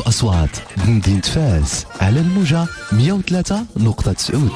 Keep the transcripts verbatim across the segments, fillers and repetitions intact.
الأصوات بمدينة فاس على الموجة مية وثلاثة نقطة تسعود.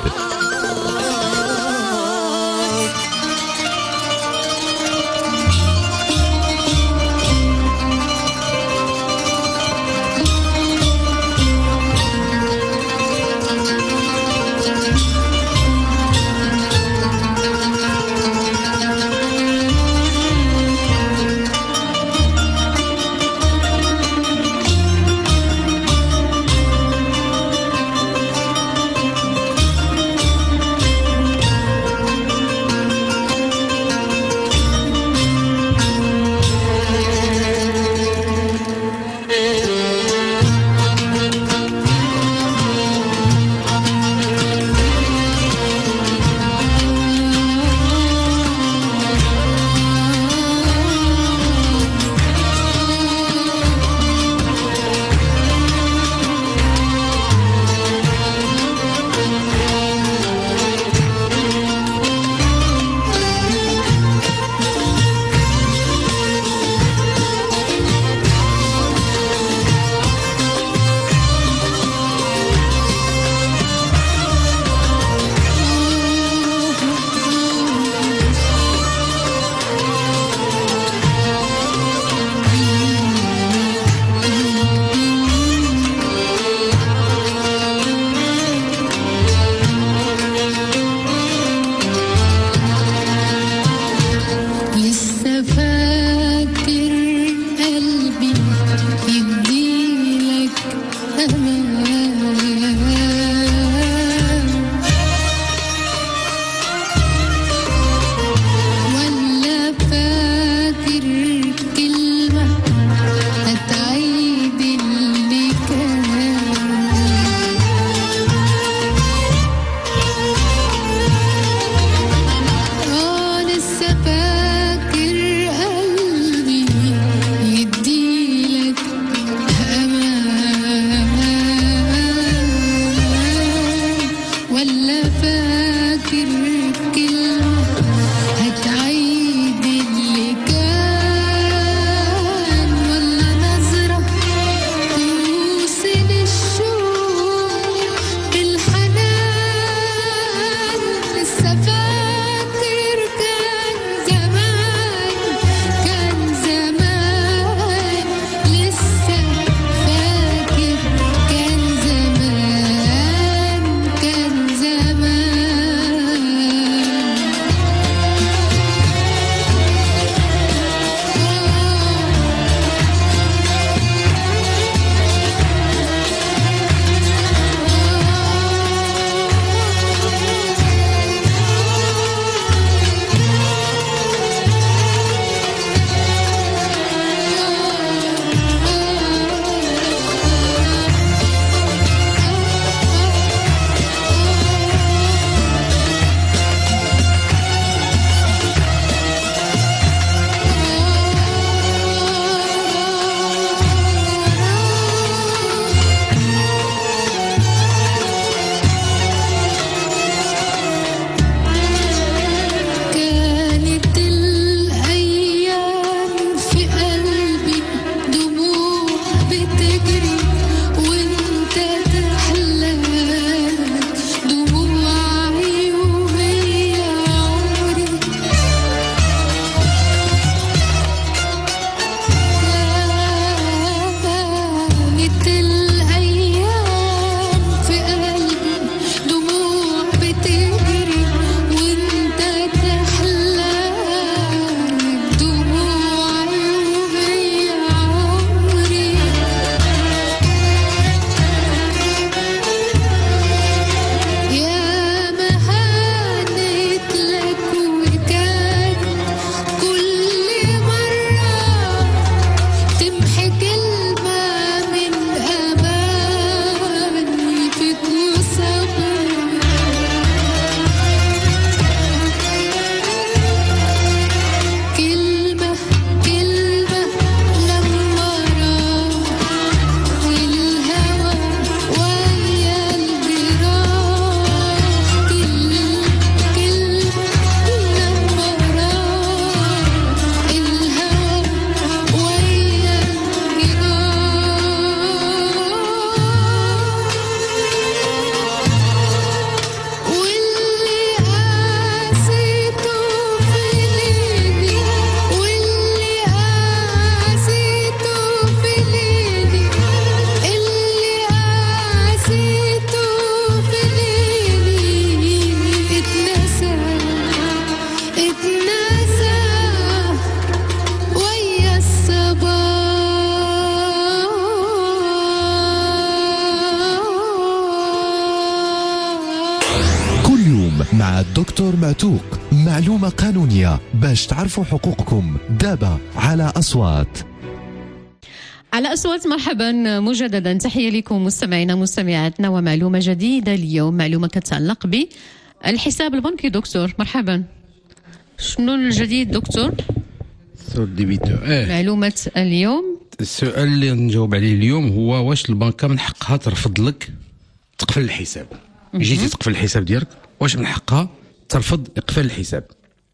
عتوق، معلومة قانونية باش تعرفوا حقوقكم. دابا على أصوات. على أصوات مرحبا مجددا، تحية لكم مستمعينا مستمعاتنا، ومعلومة جديدة اليوم، معلومة كتعلق بالحساب البنكي. دكتور مرحبا، شنو الجديد دكتور؟ اه. معلومة اليوم، السؤال اللي نجاوب عليه اليوم هو واش البنكة من حقها ترفض لك تقفل الحساب؟ جيتي تقفل الحساب ديالك، واش من حقها ترفض اقفال الحساب؟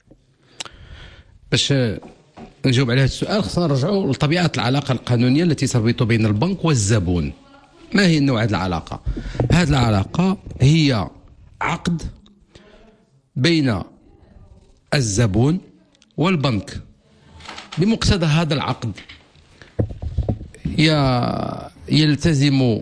باش نجاوب على هذا السؤال خصنا نرجعوا لطبيعة العلاقة القانونية التي تربط بين البنك والزبون. ما هي نوع هذه العلاقة؟ هذه العلاقة هي عقد بين الزبون والبنك. بمقتضى هذا العقد يلتزم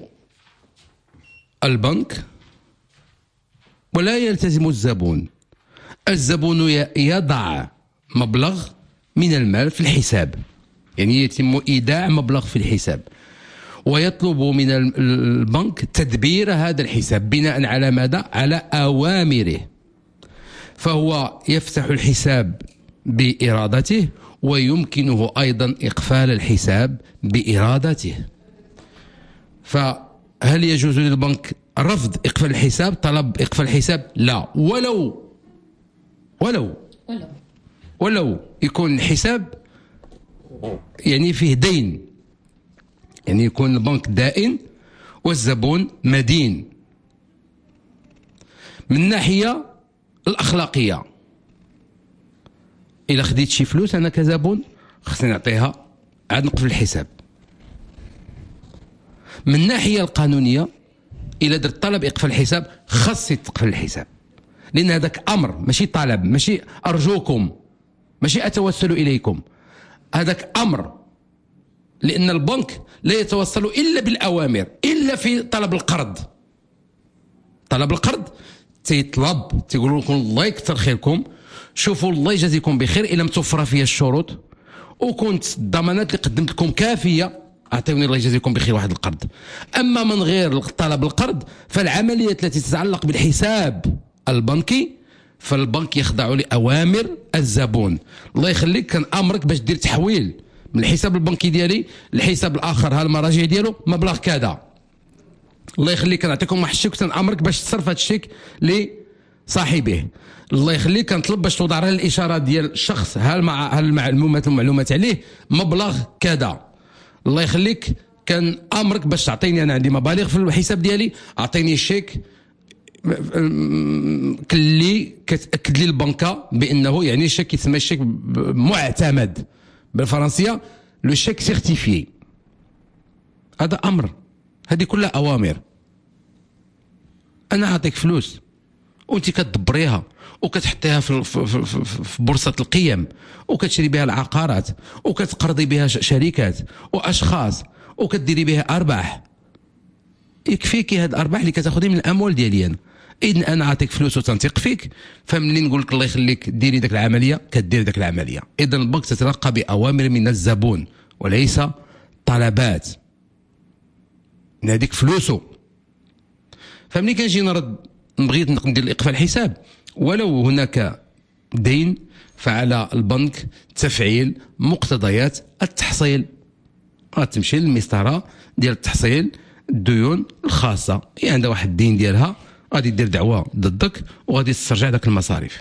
البنك ولا يلتزم الزبون. الزبون يضع مبلغ من المال في الحساب، يعني يتم إيداع مبلغ في الحساب، ويطلب من البنك تدبير هذا الحساب بناء على ماذا؟ على أوامره. فهو يفتح الحساب بإرادته، ويمكنه أيضا إقفال الحساب بإرادته. فهل يجوز للبنك رفض إقفال الحساب، طلب إقفال الحساب؟ لا، ولو ولو ولو, ولو يكون الحساب يعني فيه دين، يعني يكون البنك دائن والزبون مدين. من الناحية الأخلاقية، إلا خديت شي فلوس أنا كزبون خصني نعطيها عاد نقفل الحساب. من الناحية القانونية، إلا درت طلب إقفال الحساب خاصني تقفل الحساب، لأن هذاك أمر ماشي طلب، ماشي أرجوكم، ماشي أتوسل إليكم، هذاك أمر. لأن البنك لا يتوصل إلا بالأوامر، إلا في طلب القرض. طلب القرض تيطلب، تيقولوا لكم الله يكثر خيركم، شوفوا الله يجازيكم بخير، إلا متوفرة فيها الشروط وكنت الضمانات اللي قدمت لكم كافية، أعطيوني الله يجازيكم بخير واحد القرض. أما من غير طلب القرض فالعمليات التي تتعلق بالحساب البنكي فالبنك يخضع لأوامر الزبون. الله يخليك كان أمرك باش دير تحويل من الحساب البنكي ديالي للحساب الآخر، ها المراجع ديالو مبلغ كذا، الله يخليك كنعطيكم واحد الشيك كان أمرك باش تصرف هذا الشيك لصاحبه. الله يخليك كنطلب باش توضع على الإشارات ديال الشخص ها مع المعلومات المعلومات عليه مبلغ كذا. الله يخليك كان أمرك باش تعطيني، أنا عندي مبالغ في الحساب ديالي، أعطيني الشيك كلي كتأكد لي البنكة بأنه يعني الشيك يسمى الشيك معتمد بالفرنسية، لو شيك سيرتيفيي. هذا أمر، هذه كلها أوامر. أنا أعطيك فلوس وأنت كتدبريها وكتحطيها في, في, في, في بورصة القيم، وكتشري بها العقارات، وكتقرضي بها شركات وأشخاص، وكتديري بها أرباح. يكفيكي هاد الأرباح اللي كتاخذي من الأموال ديالي أنا. إذن أنا أعطيك فلوس وتنثق فيك، فملي نقول لك الله يخليك ديري داك العملية كدير داك العملية. إذن البنك تتلقى بأوامر من الزبون وليس طلبات، هذيك فلوسه. فملي كنجي نرد بغيت ندير إقفال الحساب ولو هناك دين، فعلى البنك تفعيل مقتضيات التحصيل. غتمشي للمسطرة ديال التحصيل الديون الخاصة، هي عندها واحد الدين ديالها، غادي دير دعوة ضدك وغادي تسترجع داك المصاريف.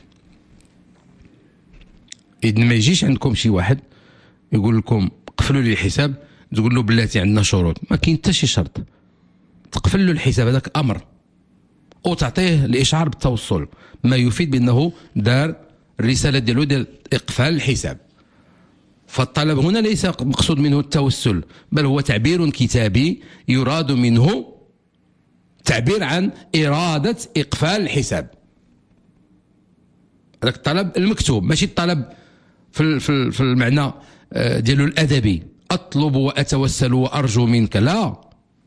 إذن ما يجيش عندكم شي واحد يقول لكم قفلوا لي الحساب تقول له بلاتي عندنا شروط، ما كاين حتى شي شرط. تقفل له الحساب، هذاك أمر، وتعطيه الإشعار بالتوصل، ما يفيد بأنه دار الرسالة ديالو ديال إقفال الحساب. فالطلب هنا ليس مقصود منه التوسل، بل هو تعبير كتابي يراد منه تعبير عن إرادة إقفال الحساب. هذاك الطلب المكتوب، ماشي الطلب في في المعنى ديالو الأدبي، أطلب وأتوسل وأرجو منك، لا.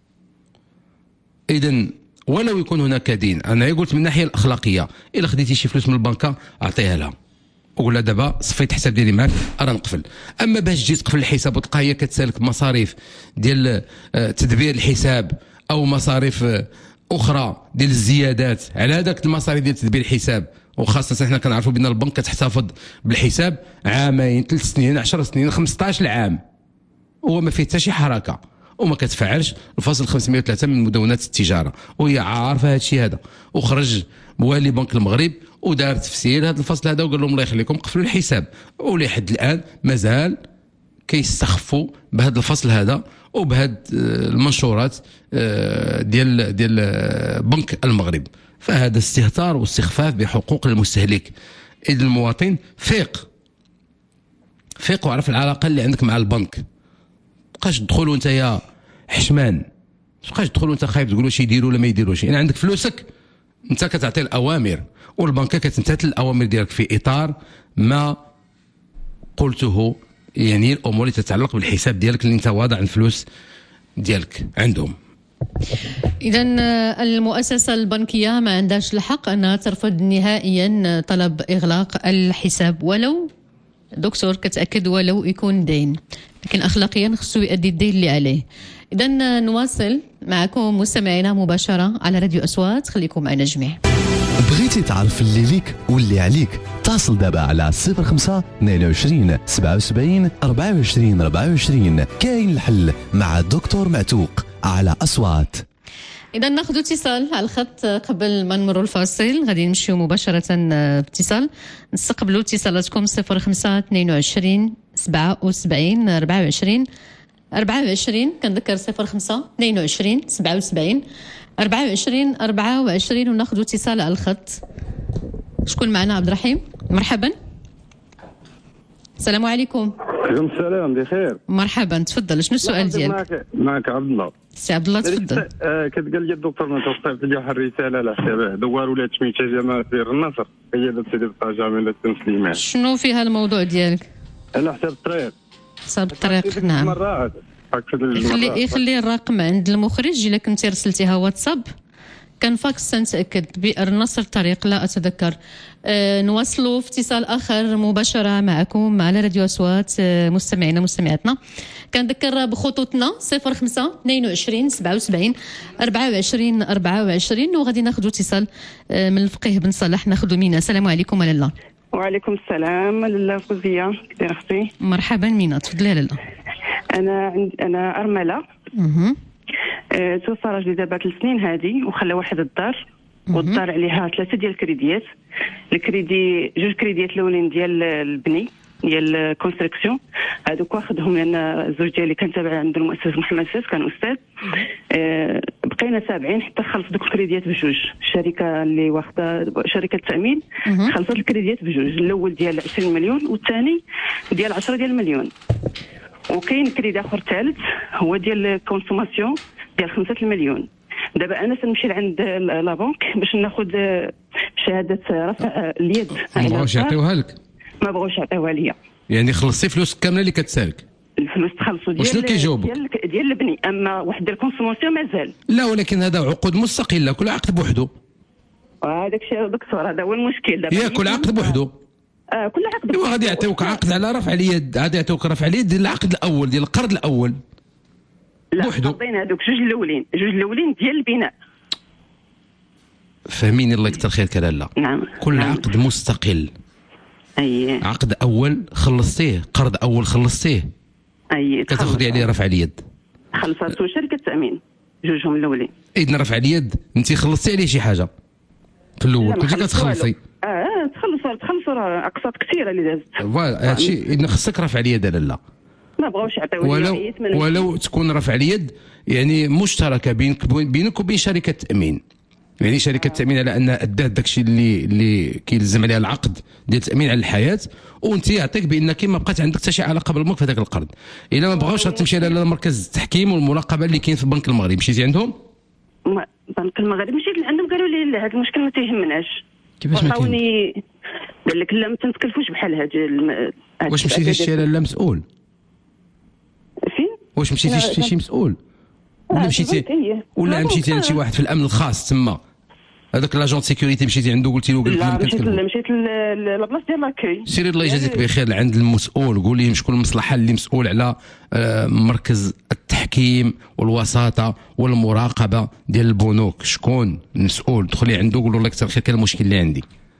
إذن ولو يكون هناك دين، أنا قلت من الناحية الأخلاقية، إلا خديتي شي فلوس من البنكة أعطيها لها وقول لها دابا صفيت الحساب ديالي معاك أرا نقفل. أما باش تجي تقفل الحساب وتلقى هي كتسالك مصاريف ديال تدبير الحساب أو مصاريف أخرى ديال الزيادات على هذاك المصاريف ديال تدبير الحساب، وخاصه حنا كنعرفوا بان البنك كتحتفظ بالحساب عامين ثلاث سنين عشر سنين خمسطاش عام، هو ما فيه حتى شي حركه وما كتفعلش الفصل خمسمائة وثلاثة من مدونات التجاره، وهي عارفه هذا الشيء هذا. وخرج موالي بنك المغرب ودار تفسير هذا الفصل هذا وقال لهم الله يخليكم قفلوا الحساب، ولحد الان مازال كيستخفوا بهذا الفصل هذا وبهذه المنشورات ديال ديال بنك المغرب. فهذا استهتار واستخفاف بحقوق المستهلك. إذا المواطن فيق فيق وعرف العلاقه اللي عندك مع البنك. مابقاش تدخل وانت يا حشمان، مابقاش تدخل وانت خايف تقول واش يديروا ولا ما يديروش. يعني عندك فلوسك انت كتعطي الاوامر والبنكه كتمتثل الاوامر ديالك في اطار ما قلته، يعني الامور اللي تتعلق بالحساب ديالك اللي انت واضع الفلوس ديالك عندهم. إذا المؤسسة البنكية ما عندهاش الحق أنها ترفض نهائيا طلب إغلاق الحساب، ولو دكتور كتأكد ولو يكون دين، لكن أخلاقيا خصو يؤدي الدين اللي عليه. إذا نواصل معكم مستمعينا مباشرة على راديو أصوات، خليكم معنا جميع. بغيتي تعرف اللي ليك واللي عليك؟ اتصل دابا على صفر خمسة اثنين وعشرين سبعة وسبعين أربعة وعشرين أربعة وعشرين. كاين الحل مع الدكتور معتوق على أصوات. إذا ناخذ اتصال على الخط قبل ما نمروا الفاصل، غادي نمشيو مباشرة باتصال. نستقبلوا اتصالاتكم صفر خمسة اثنين وعشرين سبعة وسبعين أربعة وعشرين أربعة وعشرين. كنذكر صفر خمسة اثنين وعشرين سبعة وسبعين أربعة وعشرين أربعة وعشرين. وناخذ اتصال على الخط. شكون معنا؟ عبد الرحيم، مرحبا. السلام عليكم. عليكم السلام، بخير. مرحبا، تفضل. شنو السؤال ديالك؟ معك معك عبد الله. سي عبد الله تفضل. آه كتقال لي الدكتور ما توقع في واحد الرساله على حساب دوار ولا سميتها جمال سير النصر، هي دابا سيدي بقى جامع التسليمات. شنو فيها الموضوع ديالك؟ على حساب الطريق. حساب الطريق، نعم. مرات يخلي يخلي الرقم عند المخرج. الا كنتي رسلتيها واتساب كان فاكس سنتاكد. بئر النصر الطريق، لا اتذكر. أه نواصلوا في اتصال اخر مباشره معكم على راديو اصوات. أه مستمعينا مستمعاتنا، كنذكر بخطوطنا صفر خمسة اثنين وعشرين سبعة وسبعين أربعة وعشرين أربعة وعشرين. وغادي ناخذوا اتصال أه من الفقيه بن صالح. ناخذوا مينا. السلام عليكم لاله. وعليكم السلام لاله فوزيه. كيف اختي؟ مرحبا مينا، تفضلي لاله. انا عند انا ارمله. اها أه توفى راجلي دابا ثلاث سنين هادي، وخلى واحد الدار، والدار عليها ثلاثه ديال الكريديات. الكريدي جوج كريديات الاولين ديال البني ديال الكونستركسيون، هذوك واخذهم لان الزوج ديالي كان تابع عند المؤسس محمد سيس، كان استاذ. أه بقينا تابعين حتى خلص دوك الكريديات بجوج. الشركه اللي واخده شركه التامين خلصت الكريديات بجوج، الاول ديال عشرين مليون والثاني ديال عشرة ديال المليون. وكاين كريدي اخر ثالث هو ديال الكونسوماسيون ديال خمسة المليون. دابا انا سنمشي لعند لا بنك باش ناخذ شهاده رفع اليد. ما بغاوش يعطيوها لك؟ ما بغاوش يعطيوها ليا. يعني خلصتي فلوس كامله اللي كتسالك؟ الفلوس تخلصوا ديال وشنو كيجاوبوا؟ ديال ديال البني، اما واحد ديال الكونسوماسيون مازال. لا، ولكن هذا عقود مستقله، كل عقد بوحده. هذاك الشيء دكتور، هذا هو المشكل دابا. يا كل عقد بوحده. اه كل عقد ايوا غادي يعطيوك عقد على رفع اليد، غادي يعطيوك رفع اليد ديال العقد الاول، ديال القرض الاول بوحدو. عطينا هذوك جوج الاولين، جوج الاولين ديال البناء. فهميني الله يكثر خيرك لاله. نعم. كل نعم. عقد مستقل. اي عقد اول خلصتيه، قرض اول خلصتيه، اي كتاخذي عليه رفع اليد. خلصتو شركه التامين جوجهم الاولين. اذا رفع اليد انت خلصتي عليه شي حاجه في الاول، كنتي كتخلصي. اه تخلصوا تخلصوا اقساط كثيره اللي دازت. فوالا هادشي اذا خصك رفع اليد لاله. ما بغاوش يعطيوني. ولو ولو تكون رفع اليد يعني مشتركه بينك بينك وبين شركه التامين. يعني شركه التامين على ان ادات داكشي اللي اللي كيلزم عليها العقد ديال التامين على الحياه، وانت يعطيك بانك ما بقات عندك حتى شي علاقه بالبنك في هذاك القرض. الا ما بغاوش تمشي على مركز التحكيم والمراقبه اللي كاين في بنك المغرب، مشيتي عندهم؟ بنك المغرب مشيت لعندهم، قالوا لي لا هذا المشكل ما تيهمناش. كيفاش ما كاين؟ قال لك لا ما تنتكلفوش بحال هاد الم... واش مشيتي شي لا مسؤول؟ فين؟ واش مشيتي شي شي مسؤول؟ ولا مشيتي ولا مشيتي لشي واحد في الامن الخاص تما؟ هذاك لاجون سيكوريتي مشيتي عنده قلتي له؟ قلت لا مشيت مشيت لابلاص ديال لاكاي. سيري الله يجازيك بخير عند المسؤول، قول ليه شكون المصلحه اللي مسؤول على مركز التحكيم والوساطه والمراقبه ديال البنوك، شكون المسؤول؟ دخلي عنده قول له الله يكثر خير كان المشكل اللي عندي.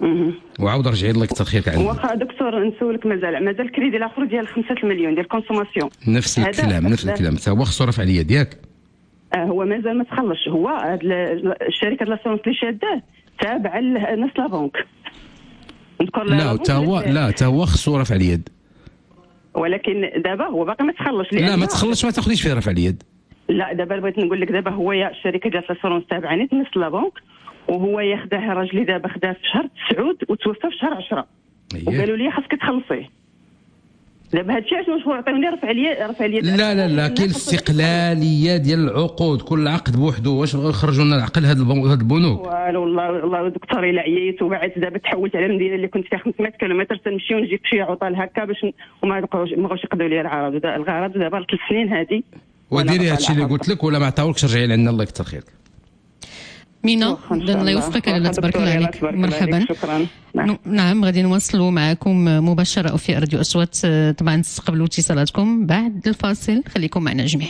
وعاود رجعي الله يكثر خيرك عندنا. واخا دكتور نسولك، مازال مازال الكريدي الاخر ديال خمسة المليون ديال الكونسوماسيون، نفس الكلام نفس الكلام حتى هو خصو رفع اليد ياك. آه هو مازال ما تخلصش. هو هاد الشركه لاسونس اللي شاده تابعه لنفس لا بنك. لا حتى هو لا حتى هو خصو رفع اليد، ولكن دابا هو باقي ما تخلصش. لا ما تخلصش، ما تاخذيش فيه رفع اليد. لا دابا بغيت نقول لك، دابا هو يا الشركه ديال لاسونس تابعه نفس لا بنك، وهو ياخذها راجلي دابا خداه في شهر تسعود وتوفى في شهر عشرة، وقالوا لي خاصك تخلصيه. دابا هادشي علاش مشهور عطيوني رفع اليد رفع اليد. لا لا لا كاين الاستقلاليه ديال العقود، كل عقد بوحده. واش بغاو يخرجوا لنا العقل هاد هاد البنوك؟ والله والله دكتور الا عييت وبعد دابا تحولت على المدينه اللي كنت فيها خمسمائة كيلومتر تنمشي ونجي في شي عطل هكا باش وما يبقاوش ما بغاوش يقضوا لي العرض. الغرض دابا ثلاث سنين هادي وديري هادشي اللي قلت لك، ولا ما عطاولكش رجعي لعندنا الله يكثر خيرك. مينا الله يوفقك لاله تبارك الله عليك. مرحبا. شكرا. نعم غادي نواصلوا معكم مباشره في راديو اصوات. طبعا تستقبلوا اتصالاتكم بعد الفاصل، خليكم معنا جميع.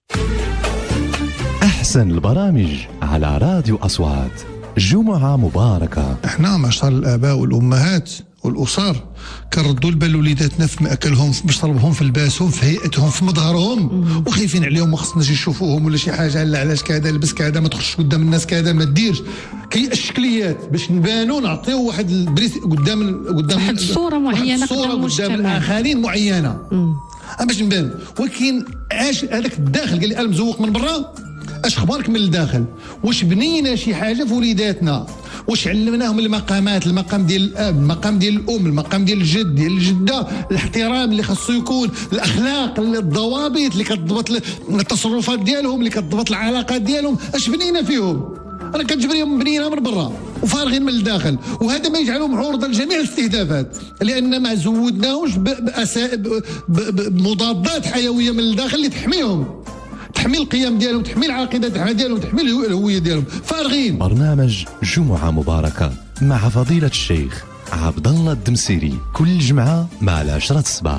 احسن البرامج على راديو اصوات. جمعه مباركه. احنا معشر الاباء والامهات والاسر كنردوا البال لوليداتنا في ماكلهم، في مشربهم، في لباسهم، في هيئتهم، في مظهرهم، وخايفين عليهم ما خصناش يشوفوهم ولا شي حاجه. لا علاش كذا لبس كذا، ما تخرجش قدام الناس كذا، ما ديرش. كاين الشكليات باش نبانوا نعطيو واحد البريس قدام قدام واحد الصوره معينه صوره قدام الاخرين معينه باش نبان. ولكن اش هذاك الداخل قال لي انا مزوق من برا، اش اخبارك من الداخل؟ واش بنينا شي حاجه في وليداتنا؟ واش علمناهم المقامات، المقام ديال الاب، المقام ديال الام، المقام ديال الجد، ديال الجده، الاحترام اللي خاصو يكون، الاخلاق، الضوابط اللي كتضبط التصرفات ديالهم، اللي كتضبط العلاقات ديالهم، اش بنينا فيهم؟ انا كتجبريهم بنينا من برا وفارغين من الداخل، وهذا ما يجعلهم عرضه لجميع الاستهدافات، لان ما زودناهمش بمضادات حيويه من الداخل اللي تحميهم، تحمي القيم ديالهم، تحمي العقيده ديالهم، تحمي الهويه ديالهم. فارغين. برنامج جمعه مباركه مع فضيله الشيخ عبد الله الدمسيري كل جمعه مع العشرة الصباح.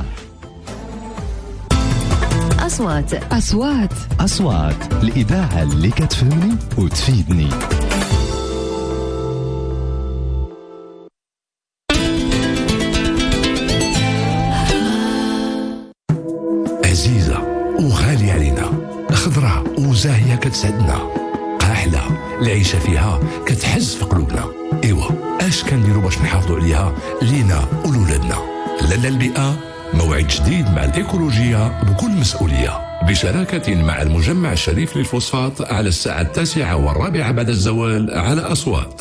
أصوات أصوات أصوات الإذاعة اللي كتفهمني وتفيدني. عزيزة وغالية علينا، خضرة وزاهية كتسعدنا، قاحلة العيشة فيها كتحز في قلوبنا. إيوا اش كنديروا باش نحافظوا عليها لينا ولولادنا؟ لالا البيئة موعد جديد مع الإيكولوجية بكل مسؤولية، بشراكة مع المجمع الشريف للفوسفات على الساعة التاسعة والرابعة بعد الزوال على أصوات.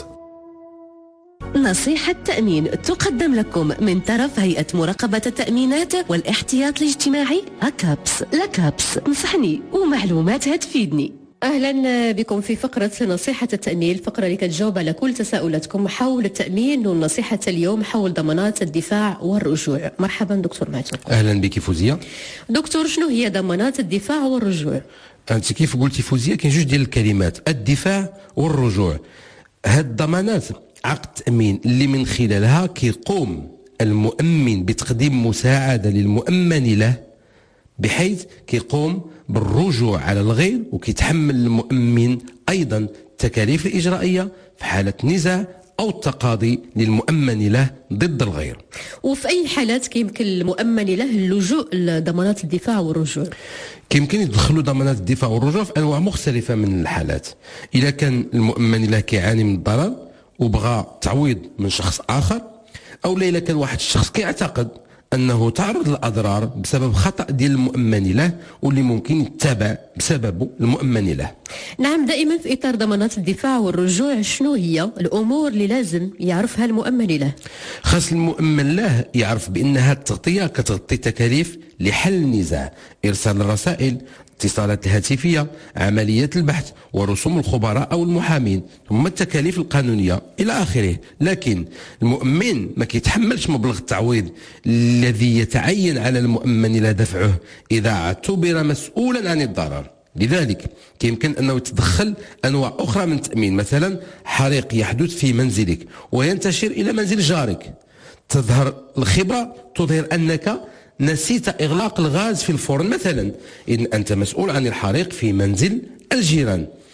نصيحة تأمين تقدم لكم من طرف هيئة مراقبة التأمينات والاحتياط الاجتماعي أكابس. لكابس نصحني ومعلومات هتفيدني. أهلا بكم في فقرة نصيحة التأمين، الفقرة اللي كتجاوب على كل تساؤلاتكم حول التأمين. ونصيحة اليوم حول ضمانات الدفاع والرجوع. مرحبا دكتور معتوق. أهلا بك فوزية. دكتور شنو هي ضمانات الدفاع والرجوع؟ أنت كيف قلتي فوزية كاين جوج ديال الكلمات، الدفاع والرجوع. هاد الضمانات عقد تأمين اللي من خلالها كيقوم المؤمن بتقديم مساعدة للمؤمن له، بحيث كيقوم بالرجوع على الغير، وكيتحمل المؤمن أيضا التكاليف الإجرائية في حالة نزاع أو التقاضي للمؤمن له ضد الغير. وفي أي حالات كيمكن المؤمن له اللجوء لضمانات الدفاع والرجوع؟ كيمكن يدخلوا ضمانات الدفاع والرجوع في أنواع مختلفة من الحالات. إذا كان المؤمن له كيعاني من الضرر وبغى تعويض من شخص آخر، أو إذا كان واحد الشخص كيعتقد أنه تعرض للأضرار بسبب خطأ ديال المؤمن له واللي ممكن يتبع بسببه المؤمن له. نعم، دائما في إطار ضمانات الدفاع والرجوع شنو هي الأمور اللي لازم يعرفها المؤمن له؟ خاص المؤمن له يعرف بأنها التغطية كتغطي تكاليف لحل النزاع، إرسال الرسائل، اتصالات الهاتفية، عمليات البحث، ورسوم الخبراء أو المحامين، ثم التكاليف القانونية إلى آخره. لكن المؤمن ما كيتحملش مبلغ التعويض الذي يتعين على المؤمن لا دفعه إذا اعتبر مسؤولا عن الضرر. لذلك يمكن أنه يتدخل أنواع أخرى من التأمين، مثلا حريق يحدث في منزلك وينتشر إلى منزل جارك، تظهر الخبرة تظهر أنك نسيت إغلاق الغاز في الفرن مثلا، إن أنت مسؤول عن الحريق في منزل الجيران.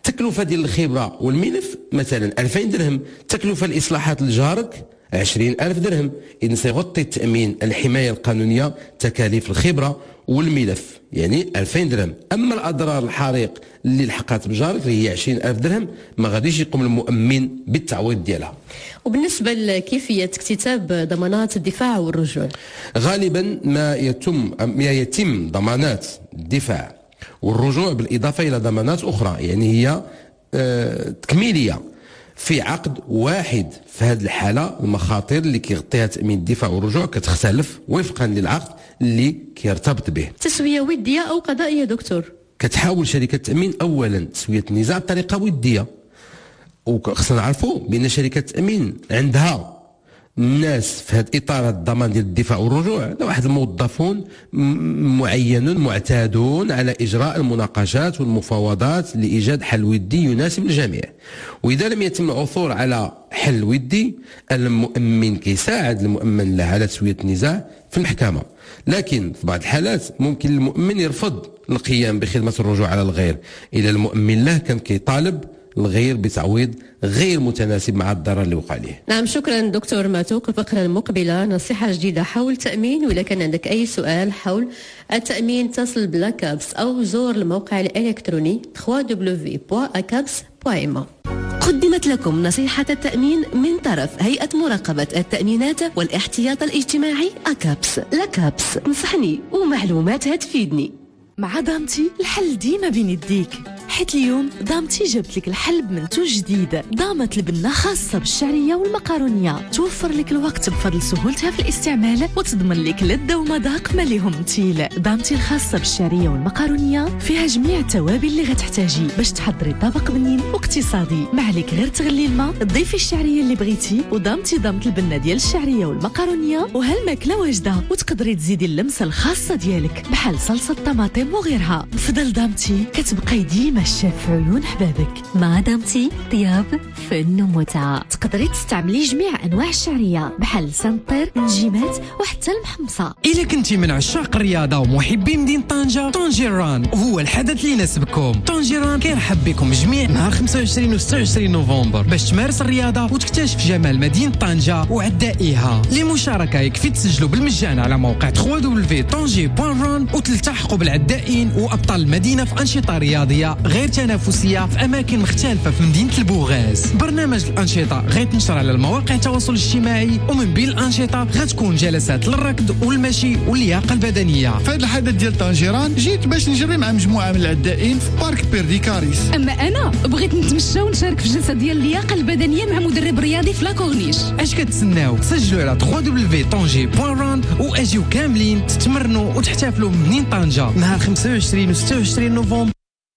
التكلفه ديال الخبره والملف مثلا ألفين درهم، تكلفه الاصلاحات لجارك عشرين ألف درهم. إذن سيغطي التأمين الحماية القانونية تكاليف الخبرة والملف، يعني ألفين درهم. أما الأضرار الحريق اللي لحقات بجارك اللي هي عشرين ألف درهم ما غاديش يقوم المؤمن بالتعويض ديالها. وبالنسبة لكيفية اكتتاب ضمانات الدفاع والرجوع، غالبا ما يتم ما يتم ضمانات الدفاع والرجوع بالإضافة إلى ضمانات أخرى، يعني هي آه تكميلية في عقد واحد. في هذه الحالة المخاطر اللي كيغطيها تأمين الدفاع والرجوع كتختلف وفقا للعقد اللي كيرتبط به. تسوية ودية أو قضائية دكتور؟ كتحاول شركة التأمين أولا تسوية النزاع بطريقة ودية، وخصنا نعرفوا بأن شركة التأمين عندها الناس في هذا اطار الضمان ديال الدفاع والرجوع واحد الموظفون معينون معتادون على اجراء المناقشات والمفاوضات لايجاد حل ودي يناسب الجميع. واذا لم يتم العثور على حل ودي المؤمن كيساعد المؤمن له على تسويه النزاع في المحكمه، لكن في بعض الحالات ممكن المؤمن يرفض القيام بخدمه الرجوع على الغير اذا المؤمن له كان كيطالب الغير بتعويض غير متناسب مع الضرر اللي وقع عليه. نعم، شكرا دكتور معتوق. الفقرة المقبلة نصيحة جديدة حول التأمين، وإذا كان عندك أي سؤال حول التأمين اتصل بلاكابس أو زور الموقع الإلكتروني دبليو دبليو دبليو بوان أكابس بوان إم. قدمت لكم نصيحة التأمين من طرف هيئة مراقبة التأمينات والاحتياط الاجتماعي أكابس. لاكابس، نصحني ومعلوماتها تفيدني. مع دامتي الحل ديما بين يديك، حيت اليوم دامتي جبت لك الحل بمنتوج جديد، دامة البنة خاصة بالشعرية والمقارونية، توفر لك الوقت بفضل سهولتها في الاستعمال وتضمن لك لذة ومذاق ما ليهم مثيل. دامتي الخاصة بالشعرية والمقارونية فيها جميع التوابل اللي غتحتاجي باش تحضري طبق بنين واقتصادي. ما عليك غير تغلي الماء، تضيفي الشعرية اللي بغيتي، ودامتي دامة البنة ديال الشعرية والمقارونية، وهالماكلة واجدة وتقدري تزيدي اللمسة الخاصة ديالك بحال صلصة طماطم وغيرها. بفضل دامتي كتبقاي ديما الشاف في عيون حبابك. مع دامتي طياب فن ومتعة. تقدري تستعملي جميع انواع الشعرية بحال سنطير، نجيمات وحتى المحمصة. إلا كنتي من عشاق الرياضة ومحبي مدينة طنجة، طنجيران هو الحدث اللي يناسبكم. طنجيران كيرحب بكم جميع نهار خمسة وعشرين و ستة وعشرين نوفمبر باش تمارس الرياضة وتكتشف جمال مدينة طنجة وعدائها. للمشاركة يكفي تسجلوا بالمجان على موقع دبليو دبليو دبليو بوان طنجي بوان ران وتلتحقوا بالعدائين وأبطال المدينة في أنشطة رياضية غير تنافسية في أماكن مختلفة في مدينة البوغاز. برنامج الأنشطة غيتنشر على المواقع التواصل الاجتماعي، ومن بين الأنشطة غتكون جلسات للركض والمشي واللياقة البدنية. في هذا الحدث ديال طنجيران جيت باش نجري مع مجموعة من العدائين في بارك بيرديكاريس. أما أنا بغيت نتمشى ونشارك في جلسة ديال اللياقة البدنية مع مدرب رياضي في لاكورنيش. اش كتسناو؟ سجلوا على دبليو دبليو دبليو بوان طنجي بوان ران واجيو كاملين تتمرنوا وتحتفلوا من طنجة نهار خمسة وعشرين و ستة وعشرين نوفمبر.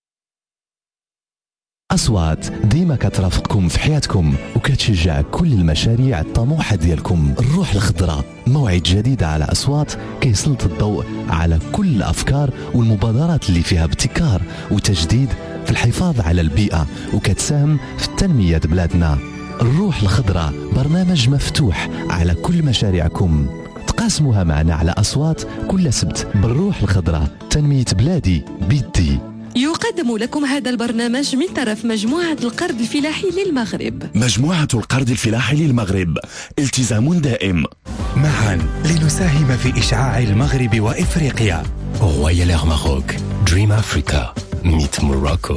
أصوات ديما كترافقكم في حياتكم وكتشجع كل المشاريع الطموحة ديالكم. الروح الخضراء موعد جديد على أصوات كيسلط الضوء على كل الأفكار والمبادرات اللي فيها ابتكار وتجديد في الحفاظ على البيئة وكتساهم في التنمية بلادنا. الروح الخضراء برنامج مفتوح على كل مشاريعكم، تقاسموها معنا على أصوات كل سبت. بالروح الخضراء تنمية بلادي بيدي. يقدم لكم هذا البرنامج من طرف مجموعة القرض الفلاحي للمغرب. مجموعة القرض الفلاحي للمغرب، التزام دائم. معا لنساهم في إشعاع المغرب وإفريقيا. Royal Air Maroc, Dream Africa, Meet Morocco.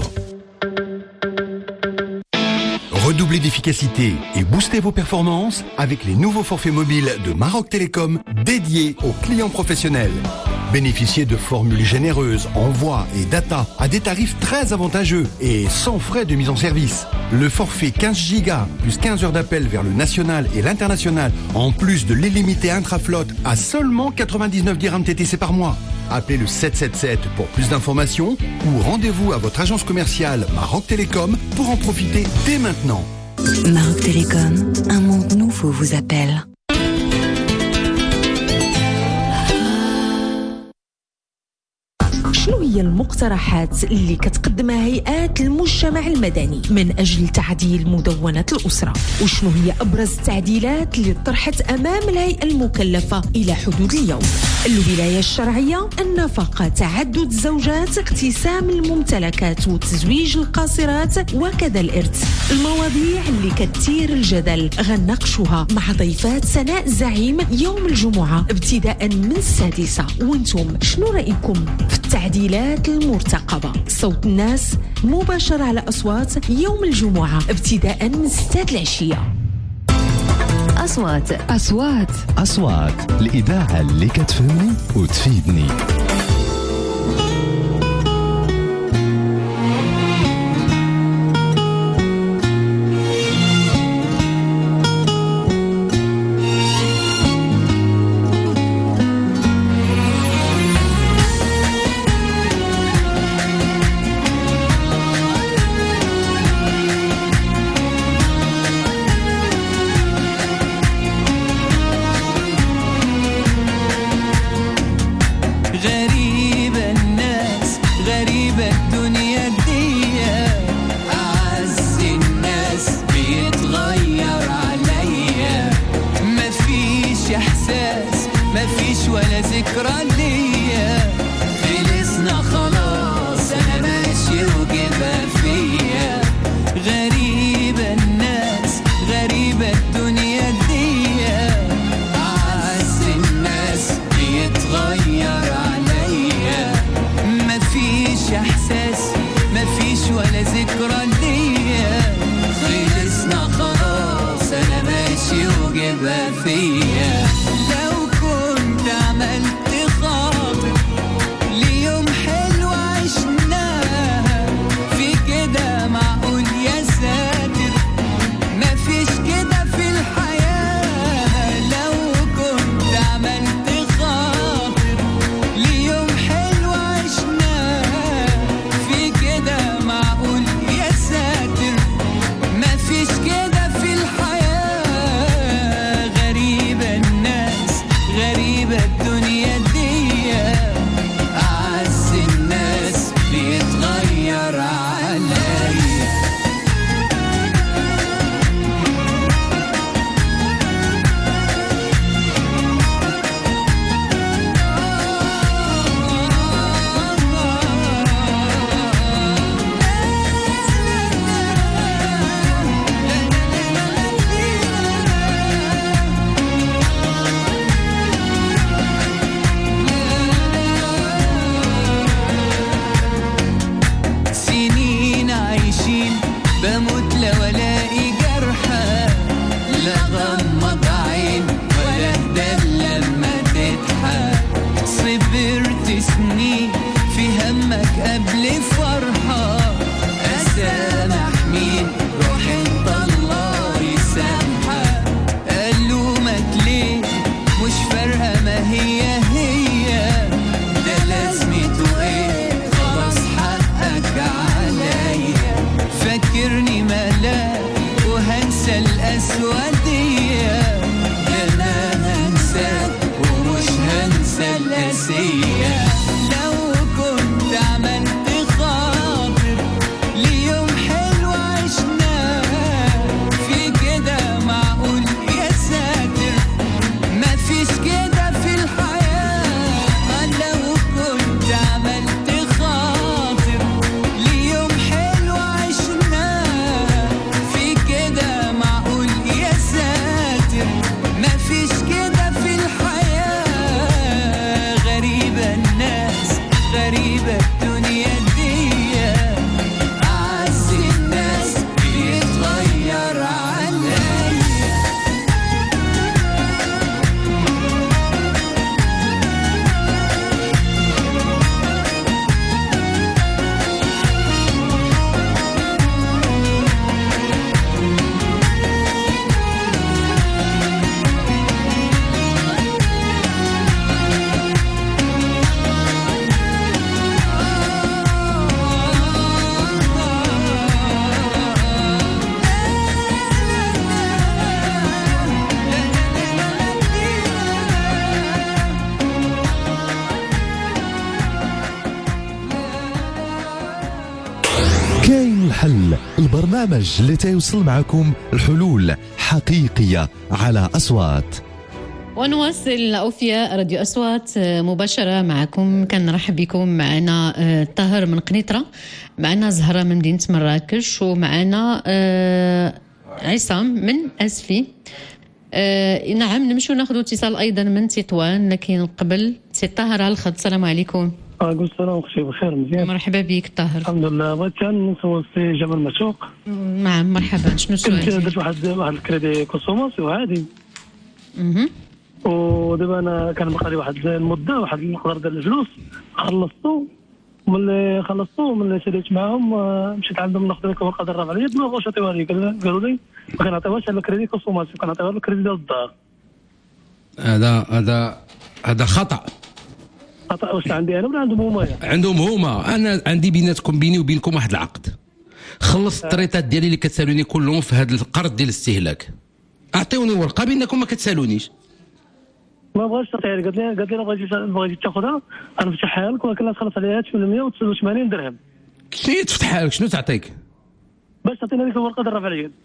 Redoublez d'efficacité et boostez vos performances avec les nouveaux forfaits mobiles de Maroc Télécom dédiés aux clients professionnels. Bénéficiez de formules généreuses en voix et data à des tarifs très avantageux et sans frais de mise en service. Le forfait quinze gigas plus quinze heures d'appel vers le national et l'international en plus de l'illimité intraflotte à seulement quatre-vingt-dix-neuf dirhams T T C par mois. Appelez le sept sept sept pour plus d'informations ou rendez-vous à votre agence commerciale Maroc Télécom pour en profiter dès maintenant. Maroc Télécom, un monde nouveau vous appelle. شنو هي المقترحات اللي كتقدمها هيئات المجتمع المدني من أجل تعديل مدونة الأسرة؟ وشنو هي أبرز التعديلات اللي طرحت أمام الهيئة المكلفة إلى حدود اليوم؟ الولاية الشرعية، النفقة، تعدد الزوجات، اقتسام الممتلكات وتزويج القاصرات وكذا الإرث. المواضيع اللي كتثير الجدل غنناقشوها مع ضيفات سناء زعيم يوم الجمعة ابتداء من السادسة. وانتم شنو رأيكم في التعديلات المرتقبة؟ صوت الناس مباشر على أصوات يوم الجمعة ابتداء من ستة العشية. أصوات أصوات أصوات الإذاعة اللي كتفهمني وتفيدني. الحل، البرنامج اللي تيوصل معكم الحلول حقيقية على أصوات. ونواصل أوفياء راديو أصوات مباشرة معكم. كنرحب بكم. معنا طاهر من قنيطرة، معنا زهرة من مدينة مراكش، ومعنا عصام من أسفي. آه نعم، نمشوا ناخذ اتصال ايضا من تطوان، لكن قبل سي طاهر على الخط. السلام عليكم. وعليكم السلام اختي، بخير مزيان؟ مرحبا بك طاهر. الحمد لله. بغيت نسول السي جمال مشوق. نعم مرحبا. شنو السؤال؟ كنت درت واحد واحد الكريدي كونسوماسيون عادي، اها، ودابا انا كان بقى لي واحد المده، واحد المقدار ديال الفلوس خلصتو. ملي خلصتو ملي ساليت معاهم مشيت عندهم ناخذ لك ورقه الرفع عليا، ما بغاوش يعطيوها لي. قالوا لي ما كنعطيوهاش على كريدي كونسوماسيون، كنعطيوها على الكريدي ديال الدار. هذا هذا هذا خطا. خطا واش عندي انا ولا عندهم هما؟ عندهم هما. انا عندي بيناتكم بيني وبينكم واحد العقد. خلصت الطريطات ديالي اللي كتسالوني كلهم في هذا القرض ديال الاستهلاك. اعطيوني ورقه بانكم ما كتسالونيش. ما بغاش تعطيها لي. قالت لي قالت لي بغيتي بغيتي تاخذها غنفتحها لك، ولكن تخلص عليها ثمانمية وثمانين درهم. شنو هي تفتحها لك؟ شنو تعطيك؟ باش تعطينا ديك الورقه ديال الرفع اليد.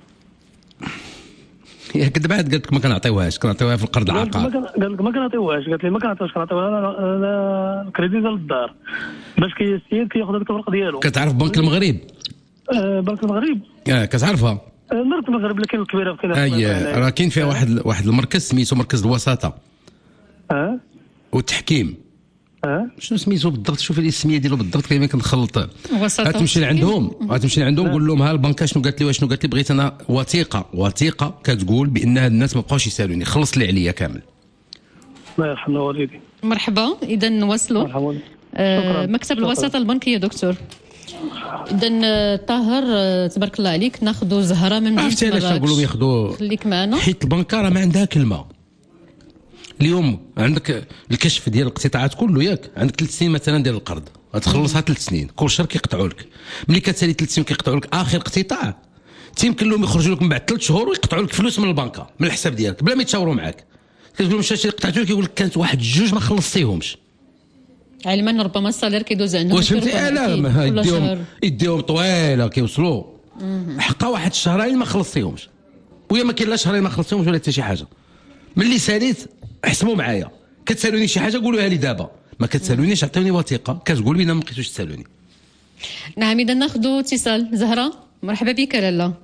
ياك دابا قالت لك ما كنعطيوهاش، كنعطيوها في القرض العقار. قال لك ما كنعطيوهاش، قالت لي ما كنعطيوهاش، كنعطيوها على الكريدي ديال الدار باش كي السيد كياخذ هذيك الورقه ديالو. كتعرف بنك المغرب؟ آه بنك المغرب. اه كتعرفها؟ آه مرت المغرب، لكن الكبيره كاينه. اي راه كاين فيها واحد واحد المركز سميتو مركز الوساطه. اه والتحكيم. اه شنو سميتو بالضبط؟ شوف لي السميه ديالو بالضبط، كاين كنخلط. وساطه. غتمشي لعندهم غتمشي لعندهم قول لهم ها البنكه شنو قالت لي وشنو قالت لي، بغيت انا وثيقه وثيقه كتقول بان هاد الناس ما بقاوش يسالوني، خلص لي عليا كامل. الله يرحمنا والديك. مرحبا. اذا نواصلوا. مرحبا. آه مكتب الوساطه البنكيه دكتور. اذا طاهر تبارك الله عليك، ناخذوا زهره من مدينه عرفتي علاش نقول لهم ياخذوا؟ خليك معنا. حيت البنكه راه ما عندها كلمه. اليوم عندك الكشف ديال الاقتطاعات كله، ياك عندك ثلاث سنين مثلا ديال القرض، غتخلصها ثلاث سنين، كل شهر كيقطعوا لك. ملي كتسالي ثلاث سنين كيقطعوا لك اخر اقتطاع، تيمكن لهم يخرجوا لك من بعد ثلاث شهور ويقطعوا لك فلوس من البنكه من الحساب ديالك بلا ما يتشاوروا معاك. كتقول لهم شنو قطعتوا؟ كيقول لك كانت واحد جوج ما خلصتيهمش، علما ربما الصالير كيدوز عندهم. واش فهمتي؟ لا يديهم يديهم طويله كيوصلوا حقا واحد الشهرين ما خلصتيهمش، ويا ما كاين لا شهرين ما خلصتيهمش ولا حتى شي حاجه. ملي ساليت حسبوا معايا، كتسالوني شي حاجه قولوها لي دابا، ما كتسالونيش عطيوني وثيقه كتقول بينا ما بقيتوش تسالوني. نعم اذا ناخذوا اتصال. زهره مرحبا بك لاله.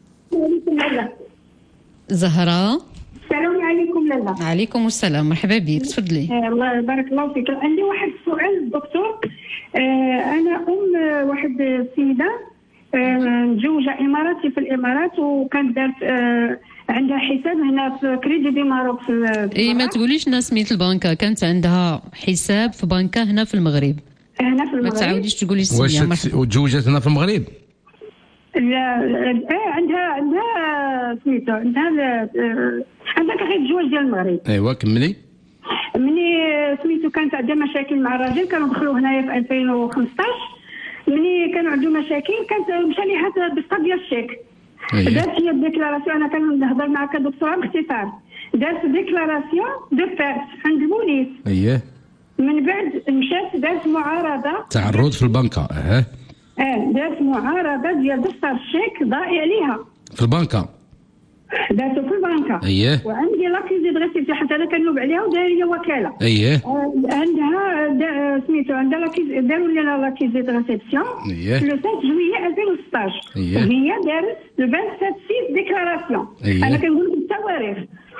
زهره. السلام عليكم لاله. عليكم السلام، مرحبا بك، تفضلي. آه الله بارك الله فيك. عندي واحد السؤال دكتور. آه انا ام واحد السيده آه متزوجه اماراتي في الامارات، وكانت دارت آه عندها حساب هنا في كريدي دي ماروك في اي ما تقوليش لنا سميت البنكه. كانت عندها حساب في بنكه هنا في المغرب. هنا في المغرب. ما تعاوديش تقولي السميه. واش وتزوجت هنا في المغرب؟ لا اه عندها عندها سميتو عندها عندها غير الزواج ديال المغرب. ايوا كملي. مني سميتو كانت عندها مشاكل مع الراجل، كانوا دخلوا هنايا في ألفين وخمسطاش. مني كانوا عندهم مشاكل كانت مشى ليها بسطه ديال الشيك. دارت هي الديكلاراسيون. انا كنهضر معك دكتوره باختصار. دارت ديكلاراسيون دو فيرس عند البوليس. اييه. من بعد مشات دارت معارضه تعرض في البنكه. اه اه دارت معارضه ديال دفتر الشيك ضائع ليها في البنكه. دارته في البنكه. اييه. وعندي لاكيزي دغيسي حتى انا كنوب عليها وداير لي وكاله. اييه. آه عندها سميتو عندها لاكيزي، داروا لنا لاكيزي دو ريسبسيون اييه لو سبعة جويي ألفين وستطاش. اييه. وهي دارت لو سبعة ستة ديكلاراسيون. اييه. انا كنقول لك التواريخ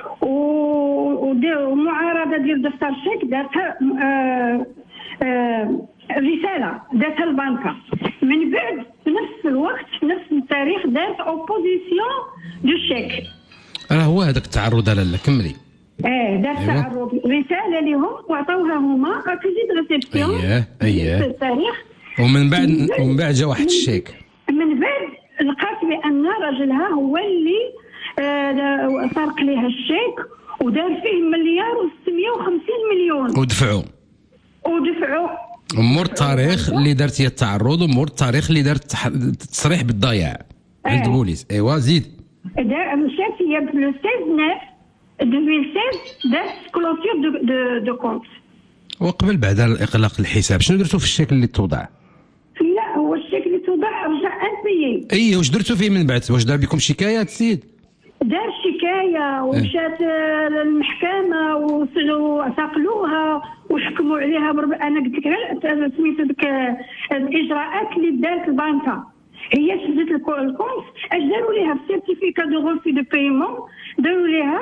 ومعارضه ديال دفتر الشيك دارتها آه آه رساله دارتها البنكه. من بعد في نفس الوقت في نفس التاريخ دارت اوبوزيسيون دو شيك. راه هو هذاك التعرض. لالا كملي. اه دارت أيوة. تعرض رساله لهم وعطاوها هما اكيزي دو ريسبسيون. اييه اييه. في التاريخ. ومن بعد ومن بعد جا واحد الشيك. من بعد لقات بان راجلها هو اللي آه سرق ليها الشيك ودار فيه مليار وستمية وخمسين مليون. ودفعوا ودفعوا امور التاريخ اللي دارت هي التعرض، وامور التاريخ اللي دارت التصريح بالضياع عند البوليس. ايوا زيد. مشات هي لو ستة نوف ألفين وستة دارت كلوتور دو دو دو كونت. وقبل بعد اغلاق الحساب شنو درتوا في الشيك اللي توضع؟ لا هو الشيك اللي سميتو ضاع رجع انبيي. اي واش درتو فيه من بعد؟ واش دار بكم شكايه السيد؟ دار شكايه ومشات للمحكمه وساقلوها وحكموا عليها بربع. انا قلت لك غير سميتو ديك الاجراءات اللي دارت البنكه، هي سدت الكونت. اش داروا ليها في السيرتيفيكا دو غوفي دو بايمون؟ داروا ليها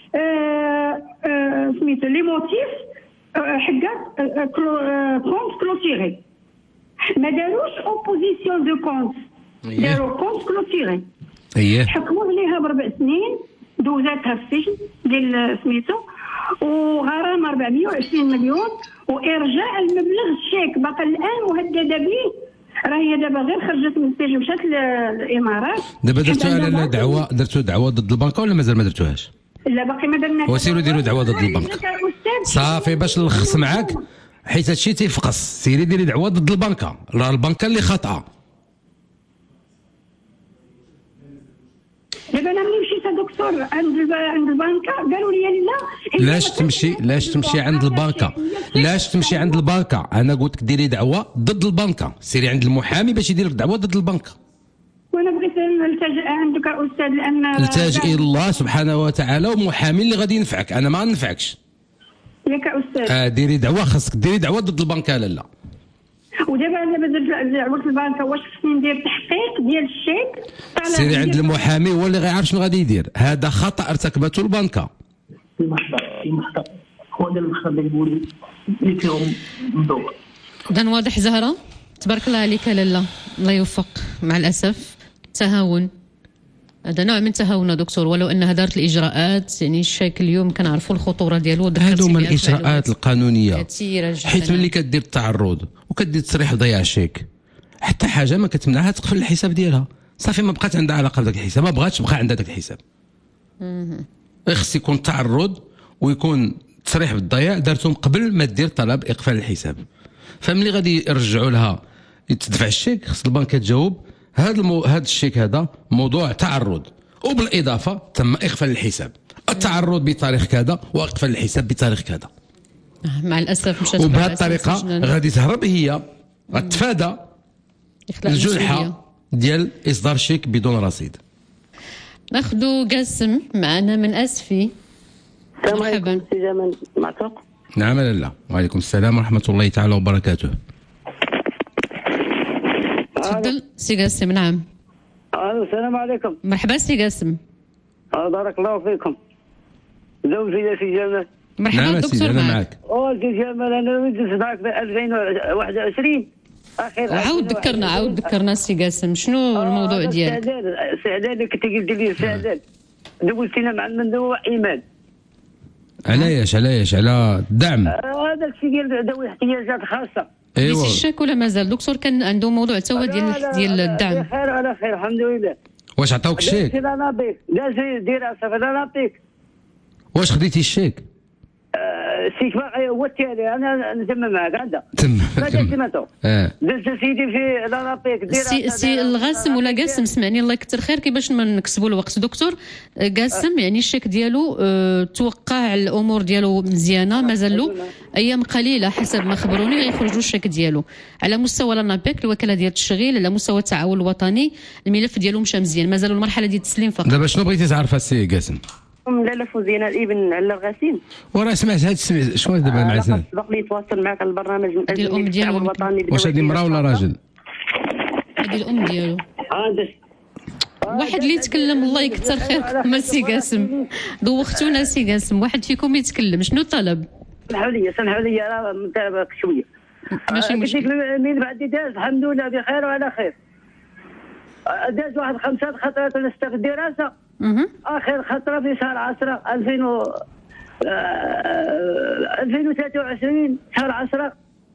سميتو لي موتيف حكا كونت كلوتيري، ما داروش اوبوزيسيون دو كونت، داروا كونت كلوتيري. اييه حكموا عليها بربع سنين، دوزاتها في السجن ديال سميتو، وغرامه أربعمية وعشرين مليون، وارجاع المبلغ الشيك باقي الان مهدده به. راهي دابا غير خرجت من السجن مشات للامارات. دابا درتو على دعوه، درتو دعوه ضد البنكه ولا مازال ما درتوهاش؟ لا باقي ما درناش. وسيروا ديروا دعوه ضد البنك صافي باش نلخص معاك، حيت هادشي تيفقص. سيري ديري دعوه ضد البنكه، راه البنكه اللي خاطئه. دابا انا ملي مشيت دكتور عند عند البنكه قالوا لي لا. لاش تمشي لاش تمشي عند البنكه؟ لاش تمشي عند البنكه؟ انا قلت لك ديري دعوه ضد البنكه، سيري عند المحامي باش يدير لك دعوه ضد البنكه. وانا بغيت نلتجئ عندك استاذ لان التاجئي الله سبحانه وتعالى ومحامي اللي غادي ينفعك، انا ما غنفعكش. ياك استاذ اه ديري دعوه، خاصك ديري دعوه ضد البنكه. لا لا ودابا دابا درت دعوه البنكه، واش خصني ندير تحقيق ديال الشيك؟ سيري عند المحامي هو اللي غيعرف شنو غادي يدير. هذا خطا ارتكبته البنكه. المحضر المحضر هو هذا المحضر اللي يقول اللي فيهم مدور. اذا واضح زهره، تبارك الله عليك لاله، الله يوفق. مع الاسف تهاون، هذا نوع من التهاون دكتور، ولو انها دارت الاجراءات. يعني الشيك اليوم كنعرفوا الخطوره ديالو. هادو من الاجراءات القانونيه، كثيره جدا. حيت ملي كدير التعرض وكدير تصريح ضياع شيك، حتى حاجه ما كتمنعها تقفل الحساب ديالها. صافي ما بقات عندها علاقه بداك الحساب، ما بغاتش تبقى عندها داك الحساب. خص يكون تعرض ويكون تصريح بالضياع دارتهم قبل ما دير طلب اقفال الحساب. فملي غادي يرجعوا لها يتدفع الشيك، خص البنكه تجاوب هذا المو... هذا الشيك هذا موضوع تعرض، وبالاضافه تم اقفال الحساب، التعرض بتاريخ كذا واقفال الحساب بتاريخ كذا. مع الاسف مشات وبهذه الطريقه غادي تهرب هي، غتفادى الجنحه ديال اصدار شيك بدون رصيد. ناخذ قاسم معنا من اسفي. مرحبا سي جمال معتوق. نعم لاله، وعليكم السلام ورحمه الله تعالى وبركاته. تفضل سي قاسم. نعم السلام عليكم. مرحبا سي قاسم. بارك الله فيكم. زوجي يا سي جمال. مرحبا نعم دكتور معك. او سي جمال انا ولدت معك في ألفين وواحد وعشرين اخر. عاود ذكرنا عاود ذكرنا سي قاسم، شنو الموضوع ديالك؟ السعداد اللي كنت قلت لي السعداد دوزتينا مع المندوب ايمان. علاش علاش على الدعم؟ هذا الشيء ديال ذوي احتياجات خاصه. ايوا ديتي الشك ولا مازال؟ دكتور كان عنده موضوع تا هو ديال ديال الدعم. خير على خير الحمد لله. واش عطاوك الشيك؟ لا نعطيك، لا دراسه فلا نعطيك. واش خديتي الشيك؟ الشيك باقي هو التالي، انا نتم معك هذا تم ما درتماتو. اه درت سيدي في لا نعطيك سي سي الغاسم ولا قاسم، سمعني الله يكثر خير كيفاش ما نكسبوا الوقت. دكتور قاسم يعني الشيك ديالو اه توقع الامور ديالو مزيانه، مازال له ايام قليله حسب ما خبروني غيخرجوا الشيك ديالو على مستوى لانابيك الوكاله ديال التشغيل، على مستوى التعاون الوطني الملف ديالو مشى مزيان، مازال المرحله ديال التسليم فقط. دابا شنو بغيتي تعرف السي قاسم؟ لاله فوزينه الابن على الغسيم. وراه سمعت هاد السمع شنو دابا مع سنة سبق لي يتواصل معك على البرنامج من اجل الام ديالو الوطني. واش هذه امراه ولا راجل؟ هذه الام ديالو. اه واحد اللي يتكلم الله يكثر خيركم السي قاسم، دوختونا سي قاسم، واحد فيكم يتكلم. شنو الطلب؟ سمحوا لي سمحوا لي راه متابعك شويه. ماشي مشكل. مين بعد داز الحمد لله بخير وعلى خير. داز واحد خمسة خطرات لسه في الدراسه. اخر خطره في شهر عشرة ألفين و ألفين وثلاثة وعشرين شهر عشرة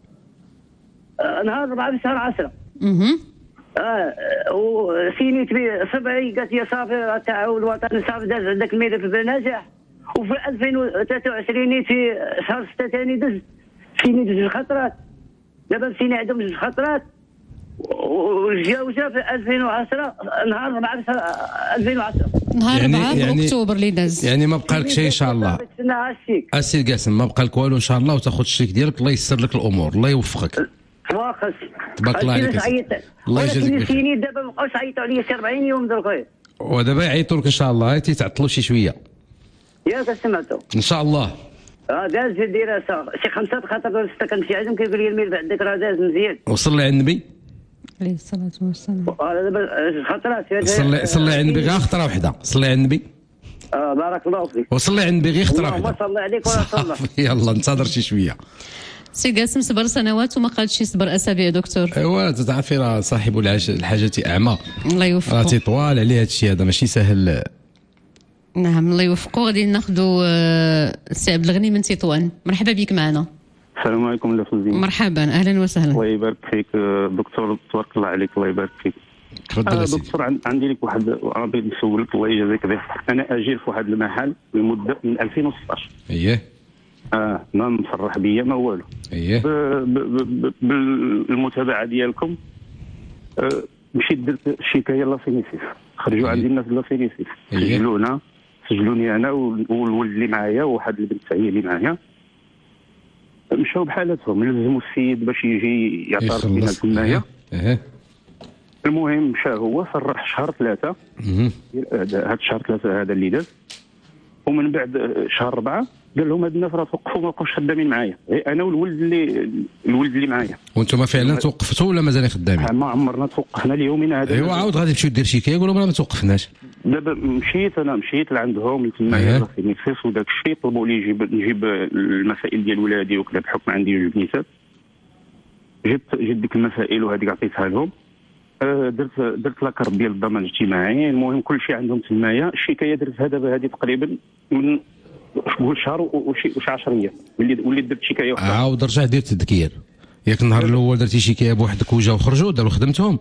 نهار أربعة في شهر عشرة. اه وسينيت في صبعي قالت لي صافي التعاون الوطني صافي داز عندك الملف بنجاح. وفي ألفين وثلاثة وعشرين في شهر ستة ثاني دز سينيت جوج خطرات. دابا سيني عندهم جوج خطرات والجوجه في ألفين وعشرة نهار أربعة في ألفين وعشرة. نهار أربعة يعني أكتوبر اللي داز. يعني ما بقى لك شيء ان شاء الله. السي قاسم ما بقى لك والو ان شاء الله، وتاخذ الشيك ديالك. الله ييسر لك الامور، الله يوفقك. مرخص. تبارك الله عليك. الله يجازيك بخير. سيني دابا ما بقاوش عيطوا عليا شي أربعين يوم درك. ودابا يعيطوا لك ان شاء الله، تيتعطلوا شي شويه. ياك سمعتوا ان شاء الله. اه داز في الدراسه شي خمسه خاطر سته كنمشي عندهم كيقول لي الميل عندك راه داز مزيان. وصل لي على النبي عليه الصلاه والسلام. اه دابا خطرات صلي صلي على النبي غير خطره وحده. صلي على النبي. اه بارك الله فيك. وصل لي على النبي غير خطره وحده. اللهم صل عليك ورسول الله. يلا انتظر شي شويه. سي قاسم صبر سنوات وما قالش صبر اسابيع دكتور. ايوا تعرفي راه صاحب الحاجه اعمى. الله يوفقه. راه تيطوال عليه هذا الشيء هذا ماشي سهل. نعم الله يوفقه. غادي ناخذوا السي عبد الغني من تطوان. مرحبا بك معنا. السلام عليكم الاخوين. مرحبا اهلا وسهلا. الله يبارك فيك دكتور، تبارك الله عليك. الله يبارك فيك. تفضل سيدي. دكتور عندي لك واحد بغيت نسولك الله يجازيك بخير. انا اجير في واحد المحل لمده من ألفين وستطاش. اييه. اه ما مفرح بيا ما والو. اييه. بالمتابعه ديالكم آه مشيت درت شكايه لافينيسيس. خرجوا عندي الناس لافينيسيس. سجلونا سجلوني انا والولد اللي معايا وواحد البنت هي اللي معايا. مشاو بحالتهم، لزموا السيد باش يجي يعترف بنا تمايا. اها. المهم مشى هو صرح شهر ثلاثه. هذا شهر ثلاثه هذا اللي داز. ومن بعد شهر أربعة قال لهم هاد الناس راه توقفوا ما بقاوش خدامين معايا، انا والولد اللي الولد اللي معايا. وانتم فعلا توقفتوا ولا مازال خدامين؟ ما عمرنا توقفنا اليومين هذا. ايوا عاود غادي تمشيو دير شكايه يقولوا ما توقفناش. دابا مشيت انا مشيت لعندهم تمايا في نيكسيس وداك الشيء طلبوا لي نجيب نجيب المسائل ديال ولادي وكذا بحكم عندي جوج بنيتات. جبت جبت ديك المسائل وهذيك عطيتها لهم. درت درت لاكارت ديال الضمان الاجتماعي. المهم كل شيء عندهم تمايا. الشكايه درتها دابا هذه تقريبا من قول شهر وشي وشي عشرة ايام وليت وليت درت شكايه واحده. عاود رجع دير تذكير. ياك النهار الاول درتي شكايه بوحدك وجاو خرجوا داروا خدمتهم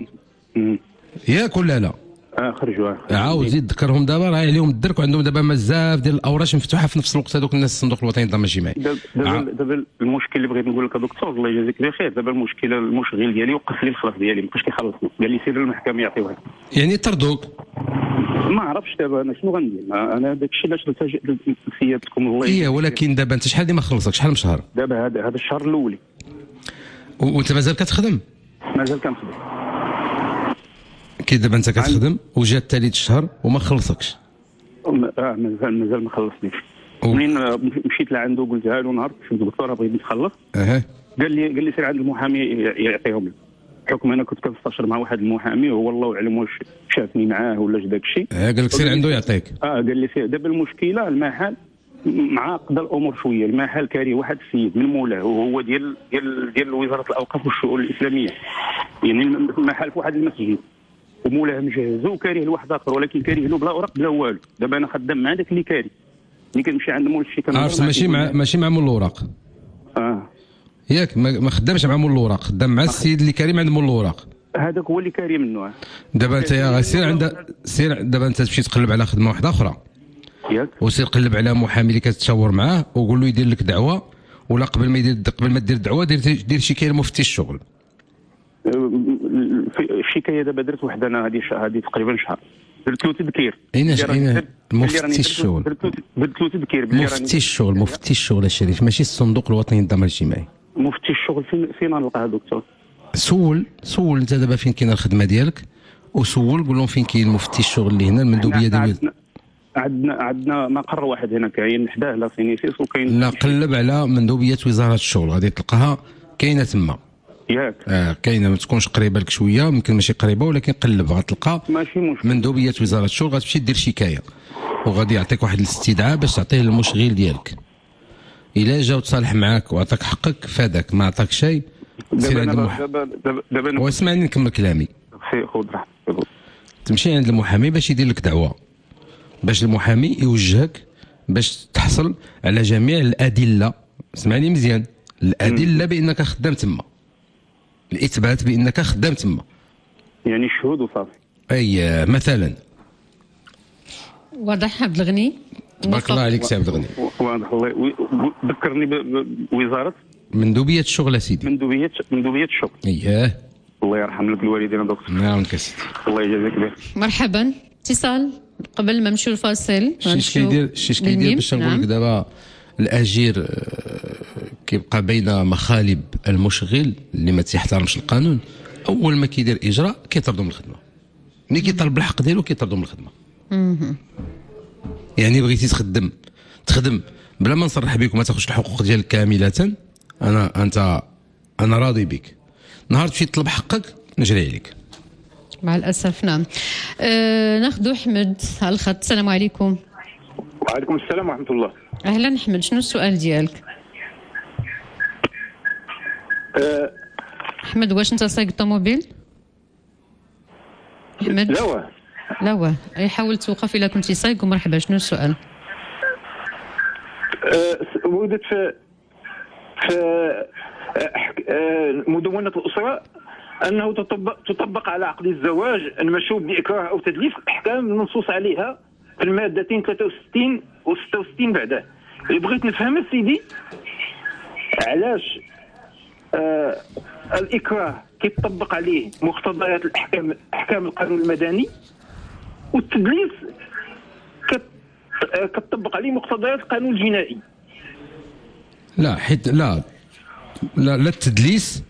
ياك ولا لا؟ اه خرجوا. عاود زيد ذكرهم دابا راه عليهم الدرك وعندهم دابا بزاف ديال الاوراش مفتوحه في نفس الوقت هذوك الناس الصندوق الوطني للضمان الاجتماعي. دابا دابا المشكل اللي بغيت نقول لك دكتور الله يجازيك بخير. دابا المشكله المشغل ديالي وقف لي الخلاص ديالي ما بقاش كيخلصني. قال لي سير للمحكمه يعطيوها. يعني طردوك؟ ما عرفتش دابا انا شنو غندير. انا داك الشيء علاش نلتجئ لسيادتكم الله ايه. ولكن دابا انت شحال ديما خلصك؟ شحال من شهر؟ دابا هذا هذا الشهر الاولي. وانت مازال كتخدم؟ مازال كنخدم. كي دابا انت كتخدم وجا الثالث الشهر وما خلصكش؟ اه مازال مازال ما خلصنيش. منين مشيت لعنده قلتها له نهار فهمت دكتور بغيت نتخلص. اها. قال لي قال لي سير عند المحامي يعطيهم لك. بحكم انا كنت كنستشر مع واحد المحامي وهو الله اعلم واش شافني معاه ولا داك الشيء. اه قال لك سير عنده يعطيك. اه قال لي سير. دابا المشكله المحل معقده الامور شويه. المحل كاري واحد السيد من مولاه وهو ديال ديال ديال وزاره الاوقاف والشؤون الاسلاميه. يعني المحل في واحد المسجد ومولاه مجهزو وكاريه لواحد اخر ولكن كاريه له بلا اوراق بلا والو. دابا انا خدام مع داك اللي كاري. ملي كنمشي عند مول الشيء عرفت ماشي مع ماشي مع مول الاوراق. اه ياك ما خدامش مع مول الاوراق، خدام مع السيد اللي كاري عند مول الاوراق. هذاك هو اللي كاري منه. دابا انت يا سير عند سير دابا انت تمشي تقلب على خدمه واحده اخرى ياك وسير قلب على محامي اللي كتشاور معاه وقول له يدير لك دعوه. ولا قبل ما يدير قبل ما دير الدعوه دير دير شكايه لمفتي الشغل. الشكايه دابا درت وحده انا هذه هذه تقريبا شهر. درت له تذكير. ايناش اين مفتي الشغل؟ درت له تذكير مفتي الشغل مفتي الشغل الشريف ماشي الصندوق الوطني للضمان الاجتماعي. مفتي الشغل فين فين نلقاه دكتور؟ سول سول انت دابا فين كاينه الخدمه ديالك وسول قول لهم فين كاين مفتي الشغل اللي هنا المندوبيه ديال عندنا عندنا مقر واحد هنا كاين حداه لا سينيسيس وكاين. لا قلب على مندوبيه وزاره الشغل غادي تلقاها كاينه تما ياك. اه كاينه ما تكونش قريبه لك شويه يمكن ماشي قريبه ولكن قلب غتلقى ماشي مشكل. مندوبيه وزاره الشغل غتمشي دير شكايه وغادي يعطيك واحد الاستدعاء باش تعطيه للمشغل ديالك. الا جا وتصالح معاك وعطاك حقك فاداك ما عطاك شيء سير عند المحامي. دابا دابا واسمعني نكمل كلامي. خذ راحتك. تمشي عند المحامي باش يدير لك دعوه باش المحامي يوجهك باش تحصل على جميع الادله. اسمعني مزيان. الادله بانك خدام تما. الاثبات بانك خدام تما. يعني الشهود وصافي. اي مثلا. واضح عبد الغني. تبارك الله عليك سي عبد الغني. واضح الله. ذكرني بوزاره مندوبيه الشغل اسيدي. مندوبيه مندوبيه الشغل. اييه. الله يرحم لك الوالدين دكتور. نعم كسيدي. الله يجازيك بخير. مرحبا. اتصال قبل ما نمشيو الفاصل. الشيش كيدير الشيش كيدير باش نقول لك دابا الاجير كيبقى بين مخالب المشغل اللي ما تيحترمش القانون، اول ما كيدير اجراء كيطردوا من الخدمه. ملي كيطلب الحق ديالو كيطردوا من الخدمه. يعني بغيتي تخدم تخدم بلا ما نصرح بك وما تاخذش الحقوق ديالك كامله، انا انت انا راضي بك. نهار تمشي تطلب حقك نجري عليك. مع الاسف نعم. أه ناخذ احمد على الخط. السلام عليكم. وعليكم السلام ورحمه الله. اهلا احمد، شنو السؤال ديالك؟ أه احمد واش انت سايق الطوموبيل؟ احمد لا واه لا واه اي حاول توقف الا كنتي سايق ومرحبا. شنو السؤال؟ أه وجدت في في أه مدونة الأسرة أنه تطبق تطبق على عقد الزواج المشوب بإكراه أو تدليس الأحكام المنصوص عليها في المادتين ثلاثة وستين و ستة وستين بعده. اللي بغيت نفهم سيدي علاش آه الإكراه كيتطبق عليه مقتضيات الأحكام أحكام القانون المدني، والتدليس كتطبق عليه مقتضيات القانون الجنائي. لا حيت لا لا, لا التدليس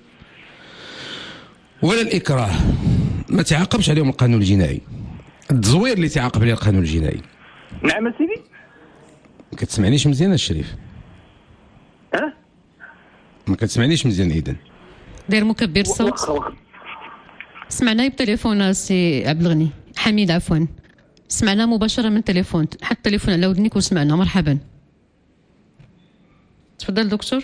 ولا الإكراه ما تعاقبش عليهم القانون الجنائي، التزوير اللي تعاقب عليه القانون الجنائي. نعم سيدي. ما كتسمعنيش مزيان الشريف؟ ها؟ ما كتسمعنيش مزيان إذن؟ دير مكبر الصوت. سمعنا بتليفون سي عبد الغني حميد عفوا، سمعنا مباشرة من تليفون، حط التليفون على ودنك وسمعنا. مرحبا. تفضل دكتور.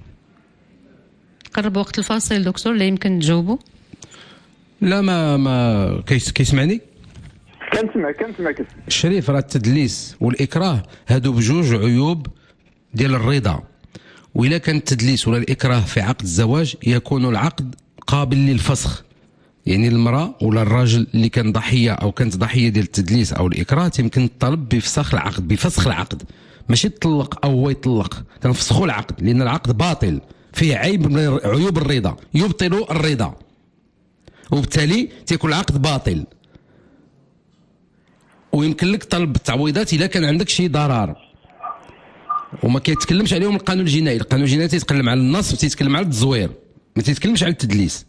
قرب وقت الفاصل دكتور لا يمكن تجاوبوا. لا ما ما كيس كيسمعني؟ كنسمع كنسمع كنسمع. الشريف راه التدليس والإكراه هادو بجوج عيوب ديال الرضا، وإلا كان التدليس ولا الإكراه في عقد الزواج يكون العقد قابل للفسخ. يعني المرأة ولا الراجل اللي كان ضحية أو كانت ضحية ديال التدليس أو الإكراه يمكن الطلب بفسخ العقد، بفسخ العقد، ماشي تطلق أو هو يطلق، كنفسخوا العقد لأن العقد باطل فيه عيب من عيوب الرضا، يبطل الرضا وبالتالي تيكون العقد باطل. ويمكن لك طلب التعويضات إذا كان عندك شي ضرر، وما كيتكلمش عليهم القانون الجنائي. القانون الجنائي تيتكلم على النصب، تيتكلم على التزوير، ما تيتكلمش على التدليس.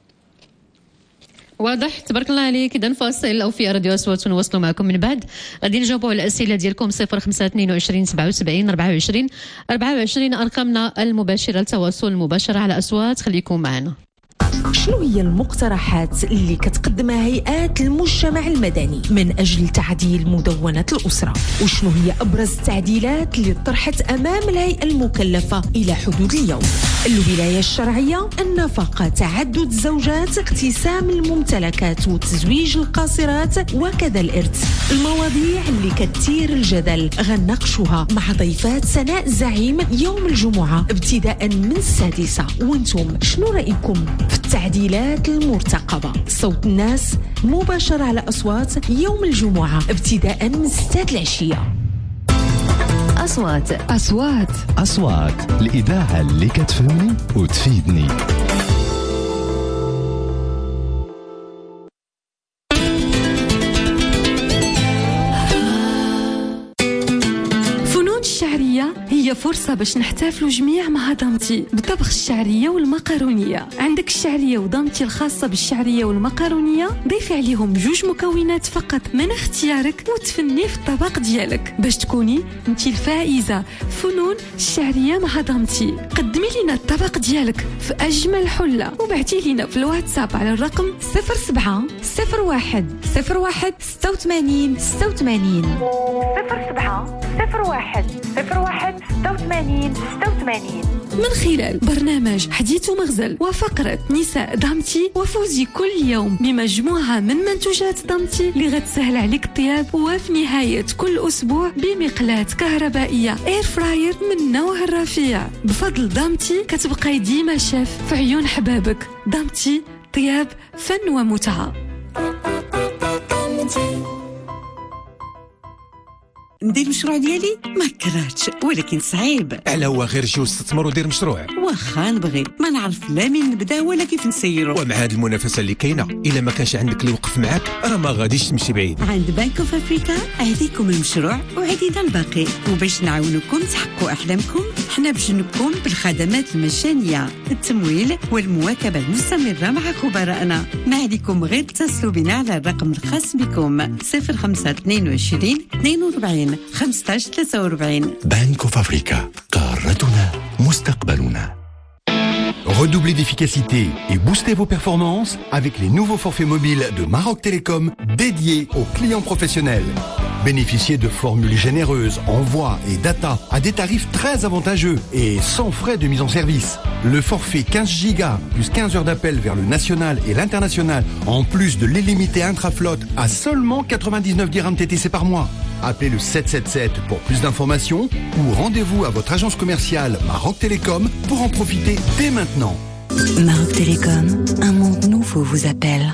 واضح. تبارك الله عليك. اذا فاصل او في راديو اصوات نواصلوا معكم من بعد. غادي نجاوبوا على الاسئله ديالكم. صفر خمسة اثنين وعشرين سبعة وسبعين أربعة وعشرين أربعة وعشرين ارقامنا المباشره للتواصل المباشر على اصوات. خليكم معنا. شنو هي المقترحات اللي كتقدمها هيئات المجتمع المدني من أجل تعديل مدونة الأسرة؟ وشنو هي أبرز التعديلات اللي طرحت أمام الهيئة المكلفة إلى حدود اليوم؟ الولاية الشرعية، النفقة، تعدد الزوجات، اقتسام الممتلكات وتزويج القاصرات وكذا الإرث. المواضيع اللي كتثير الجدل غنناقشوها مع ضيفات سناء زعيم يوم الجمعة ابتداء من السادسة. وانتم شنو رأيكم في التعديلات المرتقبة؟ صوت الناس مباشرة على أصوات يوم الجمعة ابتداء من ستة العشية. أصوات أصوات أصوات الإذاعة اللي كتفهمني وتفيدني. هي فرصة باش نحتفلوا جميع مع ضمتي بطبخ الشعرية والمقارونية. عندك الشعرية وضمتي الخاصة بالشعرية والمقارونية، ضيفي عليهم جوج مكونات فقط من اختيارك وتفني في الطبق ديالك باش تكوني انتي الفائزة. فنون الشعرية مع ضمتي. قدمي لنا الطبق ديالك في أجمل حلة وبعتي لنا في الواتساب على الرقم صفر سبعة صفر واحد صفر واحد ستة وثمانين ستة وثمانين صفر سبعة صفر واحد صفر واحد ستة وثمانين ستة وثمانين من خلال برنامج حديث ومغزل وفقرة نساء ضمتي. وفوزي كل يوم بمجموعة من منتوجات ضمتي اللي غتسهل عليك الطياب، وفي نهاية كل أسبوع بمقلاة كهربائية اير فراير من نوع الرفيع. بفضل ضمتي كتبقاي ديما شاف في عيون حبابك. ضمتي طياب فن ومتعة. ندير المشروع ديالي ما كرهتش ولكن صعيب. على هو غير جي واستثمر ودير مشروع. واخا نبغي ما نعرف لا من نبدا ولا كيف نسيرو. ومع هاد المنافسه اللي كاينه الا ما كانش عندك اللي يوقف معاك راه ما غاديش تمشي بعيد. عند بنك اوف افريكا عندكم المشروع وعدينا الباقي، وباش نعاونكم تحققوا احلامكم حنا بجنبكم بالخدمات المجانيه، التمويل والمواكبه المستمره مع خبرائنا. ما عليكم غير اتصلوا بنا على الرقم الخاص بكم صفر خمسة اثنين وعشرين اثنين وأربعين خمسة عشر ثلاثة وأربعين. بنك اوف افريكا، قارتنا مستقبلنا. Redoublez d'efficacité et boostez vos performances avec les nouveaux forfaits mobiles de Maroc Télécom dédiés aux clients professionnels. Bénéficiez de formules généreuses, envoi et data à des tarifs très avantageux et sans frais de mise en service. Le forfait quinze gigas plus quinze heures d'appel vers le national et l'international en plus de l'illimité intraflotte à seulement quatre-vingt-dix-neuf dirhams T T C par mois. Appelez le sept sept sept pour plus d'informations ou rendez-vous à votre agence commerciale Maroc Télécom pour en profiter dès maintenant. Maroc Télécom, un monde nouveau vous appelle.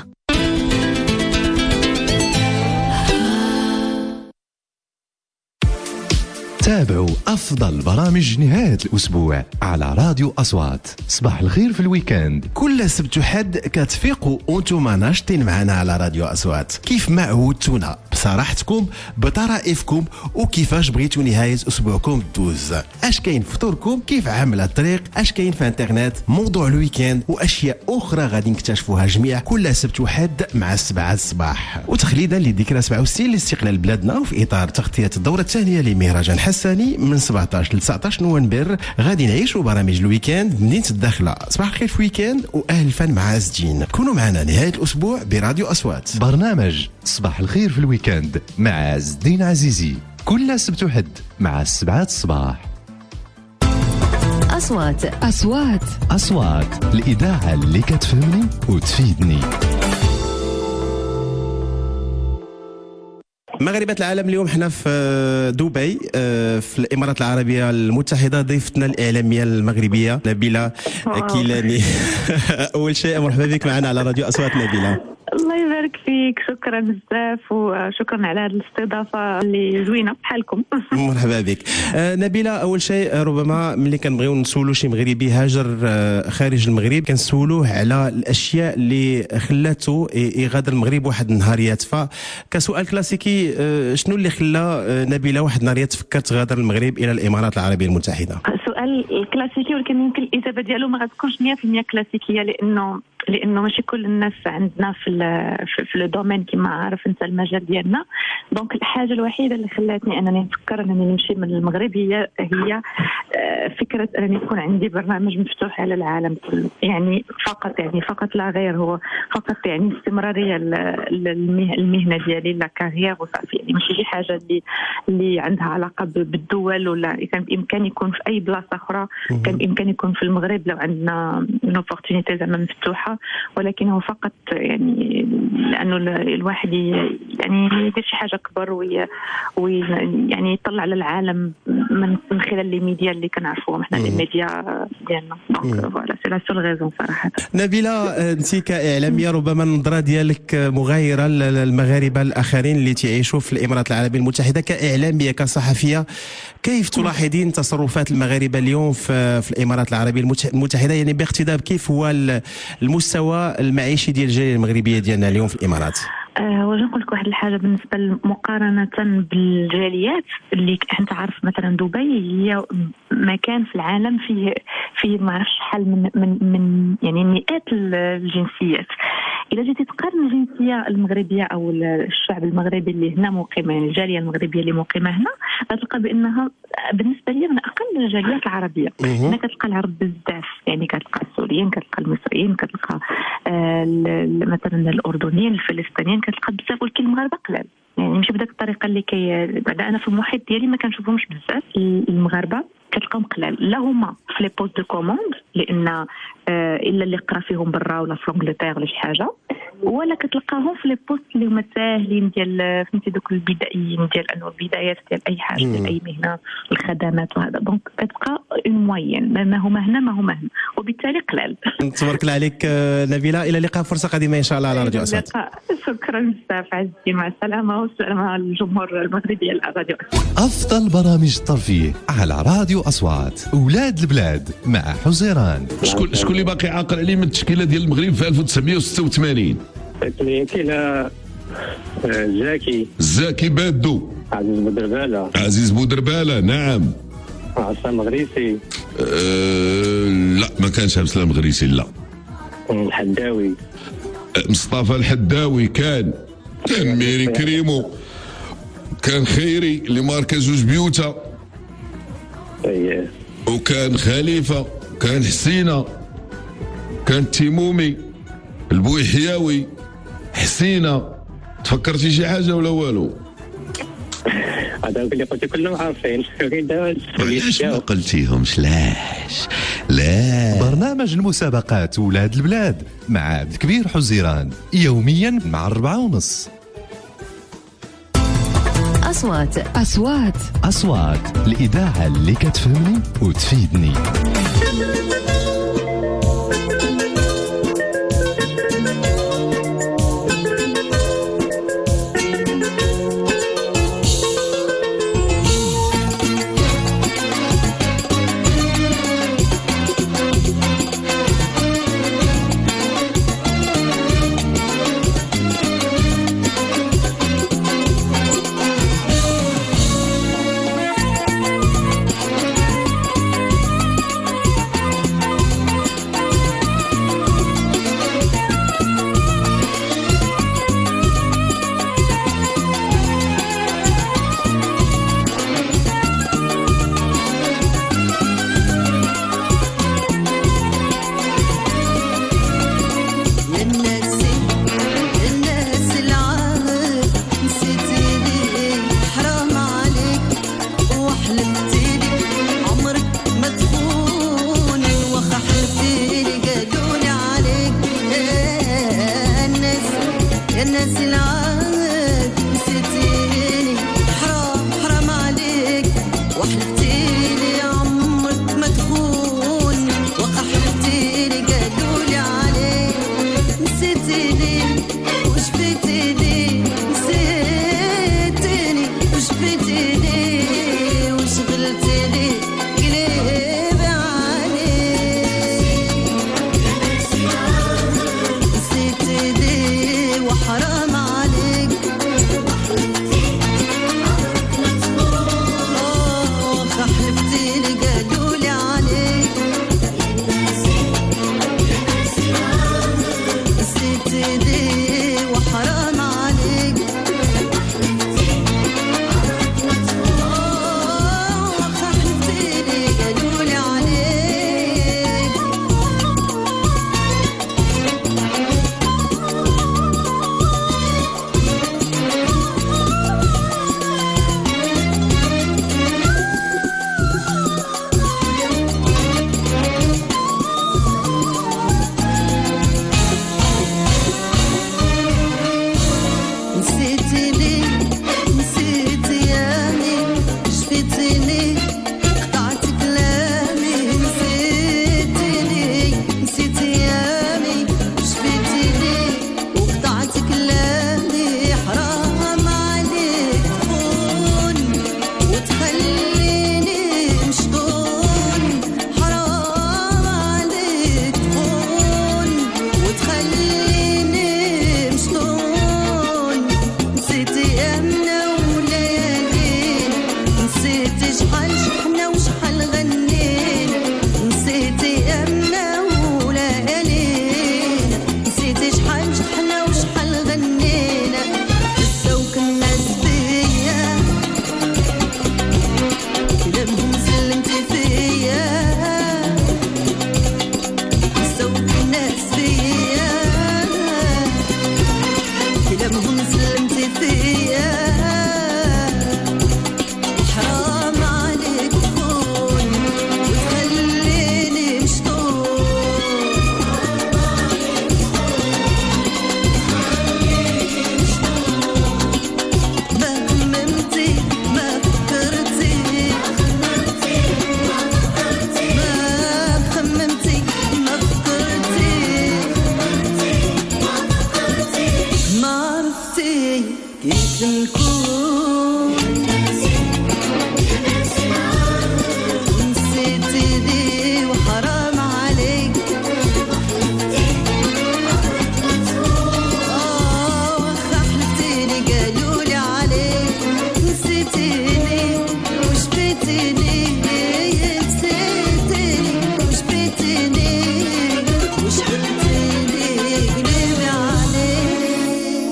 تابعوا أفضل برامج نهاية الأسبوع على راديو أصوات. صباح الخير في الويكاند كل سبت وحد كتفيقوا وانتم ناشطين معنا على راديو أصوات كيف ما عودتونا بصراحتكم بطرائفكم وكيفاش بغيتوا نهاية أسبوعكم دوز. اش كاين فطوركم، كيف عاملة الطريق، اش كاين في انترنت، موضوع الويكاند وأشياء أخرى غادي نكتشفوها جميع كل سبت وحد مع السبعة الصباح. وتخليدا لذكرى سبعة وستين لاستقلال بلادنا وفي إطار تغطية الدورة الثانية لمهرجان حساني من سبعطاش ل تسعطاش نوفمبر غادي نعيشوا برامج الويكاند مدينة الداخلة. صباح الخير في ويكاند وأهل الفن معازدين. كونوا معنا نهاية الأسبوع براديو أصوات. برنامج صباح الخير في الويكاند مع عز الدين عزيزي كل سبت وحد مع السبعات الصباح. أصوات أصوات أصوات الإذاعة اللي كتفهمني وتفيدني. مغاربة العالم اليوم حنا في دبي في الإمارات العربية المتحدة. ضيفتنا الإعلامية المغربية نبيلة كيلاني. أول شيء مرحبا بك معنا على راديو أصوات نبيلة. الله يبارك فيك، شكرا بزاف وشكرا على هذه الاستضافه اللي زوينه بحالكم. مرحبا بك. آه نبيله، اول شيء ربما ملي كنبغيو نسولوا شي مغربي هاجر آه خارج المغرب كنسولوه على الاشياء اللي خلاته يغادر المغرب واحد النهار يتفا. كسؤال كلاسيكي، آه شنو اللي خلى آه نبيله واحد النهار تفكر تغادر المغرب الى الامارات العربيه المتحده؟ سؤال كلاسيكي ولكن يمكن الاجابه ديالو ما غتكونش مية بالمية كلاسيكيه، لانه لانه ماشي كل الناس عندنا في في, في الدومين كما عارف انت المجال ديالنا. دونك الحاجه الوحيده اللي خلاتني انني نفكر انني نمشي من المغرب هي هي فكره انني يكون عندي برنامج مفتوح على العالم كله، يعني فقط يعني فقط لا غير، هو فقط يعني استمراريه المهنه ديالي لا كارير وصافي، يعني ماشي شي حاجه اللي اللي عندها علاقه بالدول، ولا كان بامكاني يكون في اي بلاصه اخرى، كان بامكاني يكون في المغرب لو عندنا اوبورتونيتي زعما مفتوحه، ولكن هو فقط يعني لانه الواحد يعني يدير شي حاجه كبر وي يعني يطلع على العالم من خلال الميديا اللي كنعرفوهم حنا الميديا ديالنا. دونك فوالا سي لا سول غيزون صراحه. نبيله، انت كاعلاميه ربما النظره ديالك مغايره للمغاربه الاخرين اللي تعيشوا في الامارات العربيه المتحده. كاعلاميه كصحفيه كيف تلاحظين تصرفات المغاربه اليوم في, في الامارات العربيه المتحده، يعني باقتضاب كيف هو المستوى المعيشي ديال الجاليه المغربيه ديالنا اليوم في الامارات؟ أه واش نقول لك واحد الحاجه بالنسبه مقارنه بالجاليات اللي انت عارف، مثلا دبي هي مكان في العالم فيه فيه ما عرفش شحال من من من يعني مئات الجنسيات. إذا جيتي تقارن الجنسية المغربية أو الشعب المغربي اللي هنا مقيم، يعني الجالية المغربية اللي مقيمة هنا، غتلقى بأنها بالنسبة لي من أقل الجاليات العربية. هنا كتلقى العرب بزاف، يعني كتلقى السوريين، كتلقى المصريين، كتلقى آه مثلا الأردنيين، الفلسطينيين، كتلقى بزاف، ولكن المغاربة قلال، يعني ماشي بداك الطريقة اللي كي بعد أنا في المحيط ديالي ما كنشوفهمش بزاف المغاربة، كتلقاهم قلال. لا هما في لي بوست دو كوموند، لان آه الا اللي قرا فيهم برا ولا في انجلترا ولا شي حاجه، ولا كتلقاهم في لي بوست اللي هما ساهلين ديال فهمتي دوك البدائيين ديال انه البدايات ديال اي حاجه ديال اي مهنه الخدمات وهذا. دونك كتبقى اون موين ما هو مهنه ما هو مهنه وبالتالي قلال. تبارك الله عليك نبيله، الى اللقاء فرصه قادمه ان شاء الله على راديو اصوات. شكرا بزاف عزيزي، مع السلامه والسلام على الجمهور المغربي على راديو افضل برامج الترفيه على راديو اصوات. اولاد البلاد مع حزيران. شكون شكون اللي باقي عاقل عليه من التشكيله ديال المغرب في ألف وتسعمائة وستة وثمانين؟ كاين زاكي زاكي بادو، عزيز بودربالة عزيز بودربالة نعم، عصام غريسي أه لا ما كانش عبد السلام غريسي، لا الحداوي مصطفى الحداوي، كان كان ميري كريمو، كان خيري اللي ماركا جوج بيوتا، اييه وكان خليفه، كان حسينه، كان تيمومي، البويحياوي، حسينه. تفكرتي شي حاجه ولا والو؟ هذاك اللي قلتي كلهم عارفين. علاش ما قلتيهمش؟ لاش لا. برنامج المسابقات ولاد البلاد مع عبد الكبير حزيران يوميا مع الربعة ونص. أصوات أصوات أصوات الإذاعة اللي كتفهمني وتفيدني. يسلكون نسيتني وحرام عليك آه وخا حلفتيني قالولي عليك نسيتني وجبتني نسيتني وجبتني وش قلتلي قلبي عليك.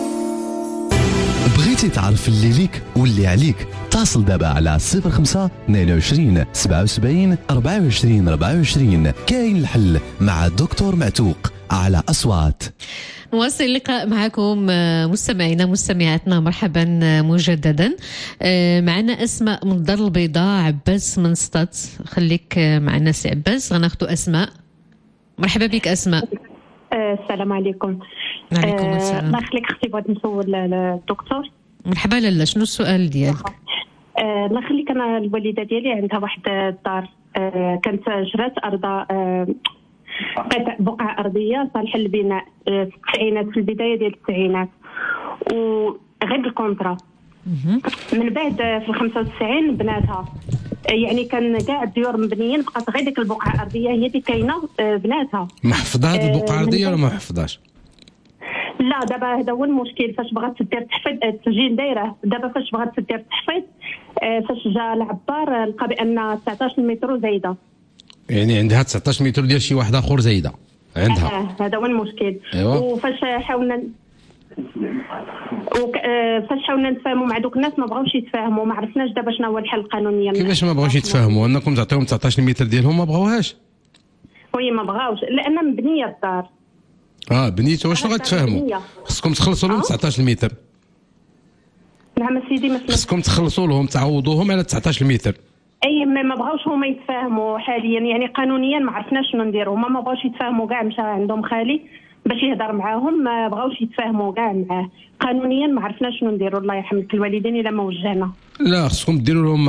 بغيتي تعرف اللي ليك واللي عليك؟ اتصل دابا على صفر خمسة اثنين وعشرين سبعة وسبعين أربعة وعشرين أربعة وعشرين. كاين الحل مع الدكتور معتوق على أصوات. نواصل اللقاء معكم مستمعينا مستمعاتنا، مرحبا مجددا. معنا أسماء من الدار البيضاء، عباس من سطات. خليك معنا سي عباس، غناخدو أسماء. مرحبا بك أسماء. السلام عليكم. وعليكم السلام. الله يخليك اختي، بغيت نسول الدكتور. مرحبا لالا، شنو السؤال ديالك؟ آه الله يخليك، انا الوالده ديالي عندها واحد الدار، آه كانت شرات ارض، آه قطع بقعه ارضيه صالحه للبناء آه في التسعينات، في البدايه ديال التسعينات، وغير الكونترا. من بعد آه في الخمسة وتسعين بناتها، آه يعني كان كاع الديور مبنيين، بقات غير ديك البقعه الارضيه هي اللي كاينه، آه بناتها. محفظه هذه البقعه الارضيه ولا ما محفظاش؟ لا دابا هذا هو المشكل، فاش بغات دير تحفيظ التسجيل دايره، دابا فاش بغات دير التحفيظ فاش جا العبار لقى بان تسعطاش متر زايده، يعني عندها تسعطاش متر ديال شي واحد اخر زايده عندها. آه هذا هو المشكل. أيوة. وفاش حاولنا وك... آه فاش حاولنا نتفاهموا مع دوك الناس ما بغاوش يتفاهموا، ما عرفناش دابا شنو هو الحل القانوني. كيفاش ما بغاوش يتفاهموا؟ انكم تعطيهم تسعطاش متر ديالهم ما بغاوهاش؟ وي ما بغاوش لان مبنيه الدار. اه بنيتو واش غتفاهموا؟ خصكم تخلصوا لهم تسعطاش متر. نعم سيدي، مثلا خصكم تخلصوا لهم تعوضوهم على تسعطاش متر. اي ما ما بغاوش هما يتفاهموا حاليا، يعني قانونيا ما عرفناش شنو نديروا. هما ما بغاوش يتفاهموا كاع، مشى عندهم خالي باش يهضر معاهم، ما بغاوش يتفاهموا كاع معاه. قانونيا ما عرفناش شنو نديروا. الله يرحمك الوالدين الا ما وجهنا. لا خصكم ديروا لهم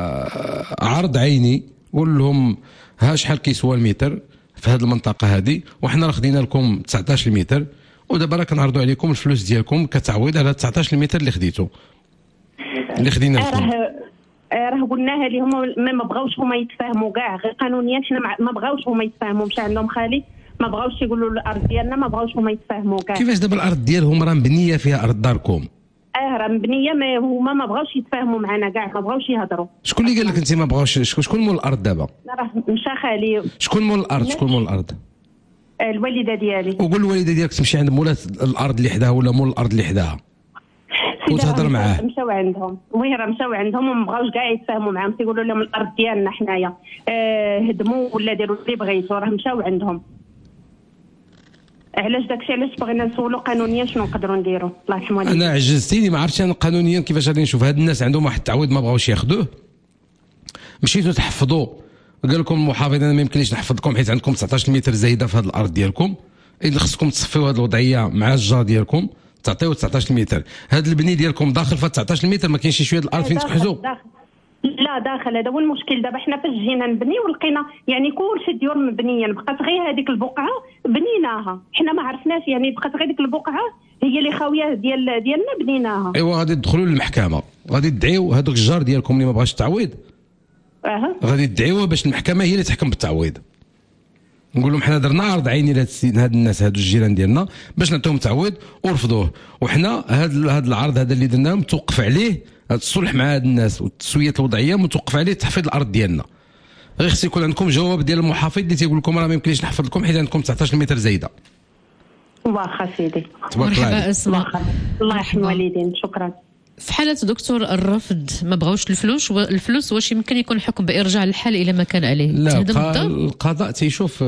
عرض عيني، قول لهم ها شحال كيسوى المتر في هذه المنطقه هذه، وحنا راه خدينا لكم تسعطاش متر، ودابا راه كنعرضوا عليكم الفلوس ديالكم كتعويض على تسعطاش متر اللي خديتو اللي خدينا لكم. راه قلناها لهم ما بغاوش هما يتفاهموا كاع، غير قانونيا حنا ما بغاوش هما يتفاهموا. مشى عندهم خالي ما بغاوش يقولوا الارض ديالنا، ما بغاوش هما يتفاهموا كاع. كيفاش دابا الارض ديالهم راه مبنيه فيها ارض داركم؟ اه راه مبنيه، ما هما ما بغاوش يتفاهموا معنا كاع، ما بغاوش يهضروا. شكون اللي قال لك انت ما بغاوش؟ شكون مول الارض دابا؟ راه مشى خالي. شكون مول الارض؟ شكون مول الارض؟ الوالده ديالي. وقول الوالده ديالك تمشي عند مولات الارض اللي حداها ولا مول الارض اللي حداها وتهضر معاه. مشاو عندهم، وي راه مشاو عندهم وما بغاوش كاع يتفاهموا معاهم، تيقولوا لهم الارض ديالنا حنايا، آه هدموا ولا ديروا اللي بغيتوا. راه مشاو عندهم. علاش داكشي علاش بغينا نسولوا قانونيا شنو نقدروا نديروا. الله يرحم والديك. انا عجزتيني، ما عرفتش انا قانونيا كيفاش غادي نشوف. هاد الناس عندهم واحد التعويض ما بغاوش ياخذوه، مشيتوا تحفظوا، قال لكم المحافظ انا ما يمكنليش نحفظ لكم حيت عندكم تسعطاش متر زايده في هذه الارض ديالكم، اذا خصكم تصفيوا هذه الوضعيه مع الجار ديالكم تعطيو تسعطاش متر. هذا البني ديالكم داخل في تسعطاش متر، ما كاينش شي الارض فين تحجزوا. لا داخل، هذا هو المشكل. دابا حنا فاش جينا نبني ولقينا يعني كلشي الديور مبنيه، بقات غير هذيك البقعه بنيناها، حنا ما عرفناش يعني بقات غير ديك البقعه هي اللي خاويه ديال ديالنا بنيناها. ايوا غادي تدخلوا للمحكمه، غادي تدعيو هذوك الجار ديالكم اللي ما بغاش التعويض، اها غادي تدعيوها باش المحكمه هي اللي تحكم بالتعويض. نقول لهم حنا درنا عرض عيني لهاد الناس هادو الجيران ديالنا باش نعطيهم تعويض ورفضوه، وحنا هاد هاد العرض هذا اللي درناه متوقف عليه هاد الصلح مع هاد الناس والتسويه الوضعيه متوقف عليه تحفيظ الارض ديالنا. غير خص يكون عندكم جواب ديال المحافظ اللي تيقول لكم راه ما يمكنليش نحفظ لكم حيت عندكم تسعطاش متر زايده. واخا سيدي. مرحبا اسماء. الله يرحم الوالدين. شكرا. في حالة دكتور الرفض ما بغاوش الفلوس الفلوس واش يمكن يكون حكم بإرجاع الحال إلى ما كان عليه؟ لا القضاء تيشوف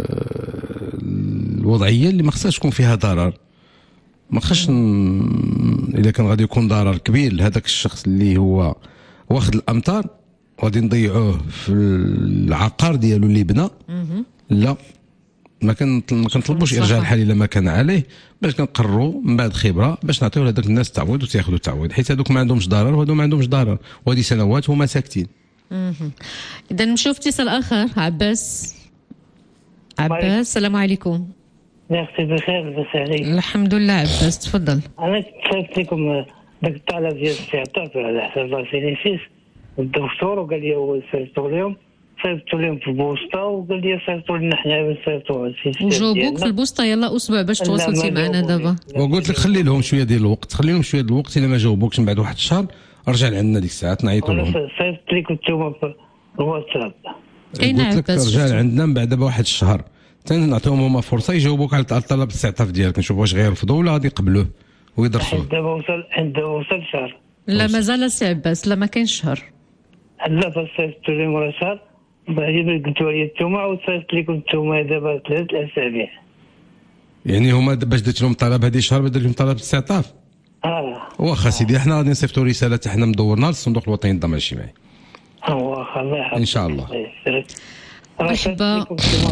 الوضعية اللي ما خصهاش تكون فيها ضرر، ما خصش إذا كان غادي يكون ضرر كبير لهذاك الشخص اللي هو واخد الأمطار غادي نضيعوه في العقار ديالو اللي بنى. لا ما كان ما كنطلبوش ارجاع الحال الى ما كان عليه، باش كنقرروا من بعد خبره باش نعطيو لهذوك الناس التعويض وتاخذوا التعويض، حيت هذوك ما عندهمش ضرر وهذو ما عندهمش ضرر، وهذه سنوات هما ساكتين. اذا نمشيو في اتصال اخر. عباس. عباس السلام عليكم. يا اختي بخير، لاباس عليك؟ الحمد لله. عباس تفضل. انا كتبت لكم داك الطلب ديال الاستعطاف على حساب لا سينيسيس الدكتور وقال لي هو صيفطوا لهم صيفطوا لهم في البوسطه وقال لي صيفطوا لنا حنا نصيفطوا على السيستم وجاوبوك في البوسطه يلا اسبوع باش تواصلتي معنا دابا. وقلت لك خلي لهم شويه ديال الوقت، خلي لهم شويه ديال الوقت، الا ما جاوبوكش من بعد واحد الشهر رجع لعندنا ديك الساعات نعيطوا لهم. صيفط لكم نتوما في الواتساب. قلت لك رجع لعندنا من بعد دابا واحد الشهر تنعطيهم هما فرصه يجاوبوك على طلب الاستعطاف ديالك، نشوف واش غيرفضوا ولا غادي يقبلوه ويدرسوه. دابا وصل دابا وصل شهر. لا مازال سي عباس، لا ما كاينش شهر. لا بس صيفطوا لهم راه شهر بعد قلتوا لي نتوما عاود صيفط لكم نتوما دابا ثلاث اسابيع. يعني هما باش درت لهم طلب هذه شهر بدر لهم طلب الاستعطاف. اه واخا سيدي حنا غادي نصيفطوا رساله حتى حنا مدورنا للصندوق الوطني للضمان الاجتماعي. واخا الله يحفظك ان شاء الله. مرحبا.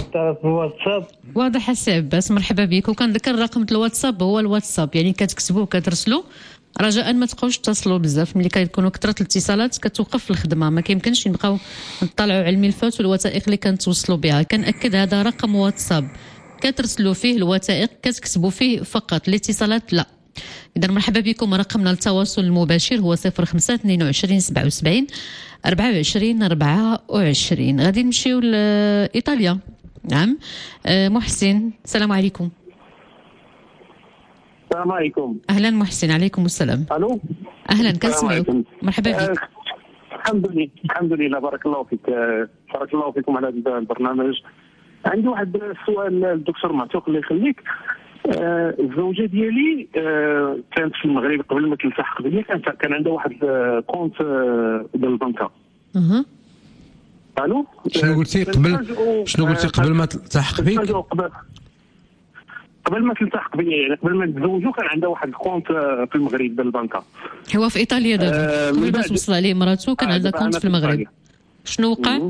واضح السي عباس، مرحبا بك. وكنذكر رقم الواتساب هو الواتساب، يعني كتكتبوه كترسلوا، رجاء ما تبقاوش تتصلوا بزاف، ملي كيكونوا كثره الاتصالات كتوقف الخدمه، ما كيمكنش نبقاو نطلعوا على الملفات والوثائق اللي كنتوصلوا بها. كنأكد هذا رقم واتساب كترسلوا فيه الوثائق، كتكتبوا فيه فقط، الاتصالات لا. إذا مرحبا بكم. رقمنا للتواصل المباشر هو صفر خمسة اثنين وعشرين سبعة وسبعين أربعة وعشرين أربعة وعشرين. غادي نمشيو لإيطاليا. نعم محسن، السلام عليكم. السلام عليكم. أهلا محسن. عليكم السلام. ألو. أهلا كنسمعوك. مرحبا بك. آه الحمد لله الحمد لله بارك الله فيك. آه بارك الله فيكم على هذا البرنامج. عندي واحد السؤال للدكتور معتوق الله يخليك. آه الزوجه ديالي آه كانت في المغرب قبل ما تلتحق بيا، كان كان عندها واحد كونت آه ديال البنكه. اها. الو. شنو قلتي قبل شنو قلتي قبل ما تلتحق بك؟ قبل قبل ما تلتحق بيا، يعني قبل ما نتزوجوا كان عندها واحد الكونت في المغرب ديال البنكه. هو في ايطاليا دابا. آه قبل ما توصل عليه مراته كان عندها كونت في المغرب. شنو وقع؟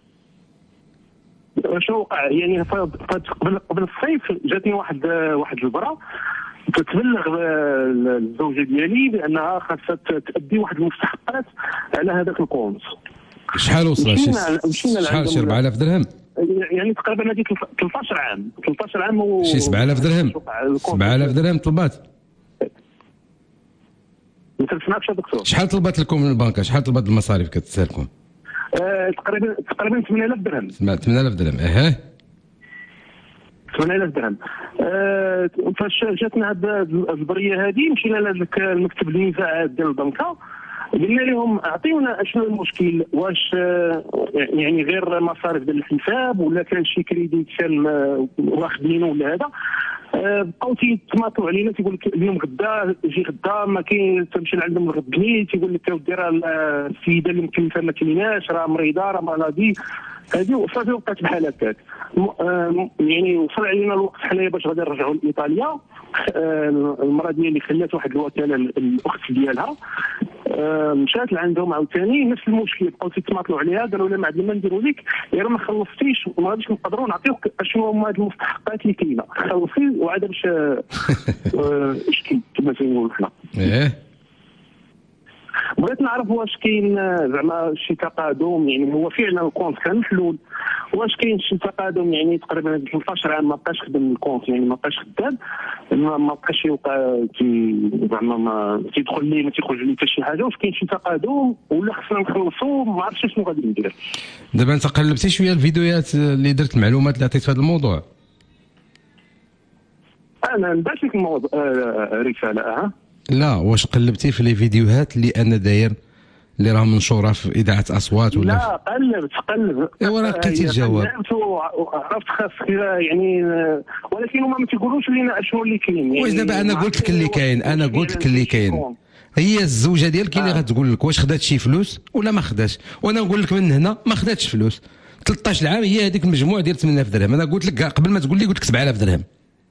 شنو وقع يعني قبل قبل الصيف جاتني واحد واحد البرا تتبلغ الزوجه ديالي بانها خاصها تادي واحد المستحقات على هذاك الكونت. شحال وصل؟ شحال شي أربعة آلاف درهم؟ يعني تقريبا هذيك ثلاثة عشر عام ثلاثة عشر عام و شي سبعة آلاف درهم. سبعة آلاف درهم طلبات. ما سمعتش دكتور. شحال طلبات لكم من البنكه؟ شحال طلبات المصاريف كتسالكم؟ آه تقريبا تقريبا ثمانية آلاف درهم. ثمانية آلاف درهم. اها ثمانية آلاف درهم. آه فاش جاتنا هاد البريه هذه مشينا لهذاك المكتب النزاعات ديال البنكه، قلنا لهم اعطيونا شنو المشكل، واش آه يعني غير مصاريف ديال الحساب ولا كان شي كريديت كان واخدينه ولا هذا. بقاو تيتماطوا علينا، تيقول لك اليوم غدا جي غدا ما كاين، تمشي لعندهم الغد بني تيقول لك اودي راه السيده اللي مكلفه ما كايناش، راه مريضه راه مرضي. هذه وصافي وقعت بحال هكاك. يعني وصل علينا الوقت حنايا باش غادي نرجعوا لايطاليا. المراه ديالي خلات واحد الوكاله الاخت ديالها، مشات لعندهم عاوتاني نفس المشكل، بقاو تيتماطلوا عليها، قالوا لها ما عندنا ما نديروا لك، غير ما خلصتيش وما غاديش نقدروا نعطيوك شنو هما هاد المستحقات اللي كاينه، خلصي وعاد باش اشكي كما تنقولوا حنا. ايه بغيت نعرف واش كاين زعما شي تقادم، يعني هو فعلا الكونت كان محلول، واش كاين شي تقادم يعني تقريبا ثلاثة عشر عام ما بقاش خدم الكونت، يعني ما بقاش خدام، ما بقاش يوقع زعما ما تيدخل لي ما تيخرج لي حتى شي حاجه، واش كاين شي تقادم ولا خصنا نخلصوا؟ ما عرفتش شنو غادي ندير. دابا انت قلبتي شويه الفيديوهات اللي درت، المعلومات اللي عطيت في هذا الموضوع؟ انا نبعث لك الموضوع رساله. اه لا واش قلبتي في لي فيديوهات اللي انا داير اللي راه منشوره في اذاعه اصوات ولا؟ لا قلبت قلب. ايوا راه لقيتي الجواب. عرفت خاصك يعني، ولكن هما ما تيقولوش لينا شنو اللي كاين. يعني واش دابا انا قلت لك اللي كاين، انا قلت لك اللي كاين، هي الزوجه ديالك اللي غتقول لك واش خدات شي فلوس ولا ما خداش، وانا نقول لك من هنا ما خداتش فلوس. ثلاثة عشر عام هي هذيك المجموع ديال ثمانية آلاف درهم، انا قلت لك قبل ما تقول لي قلت لك سبعة آلاف درهم.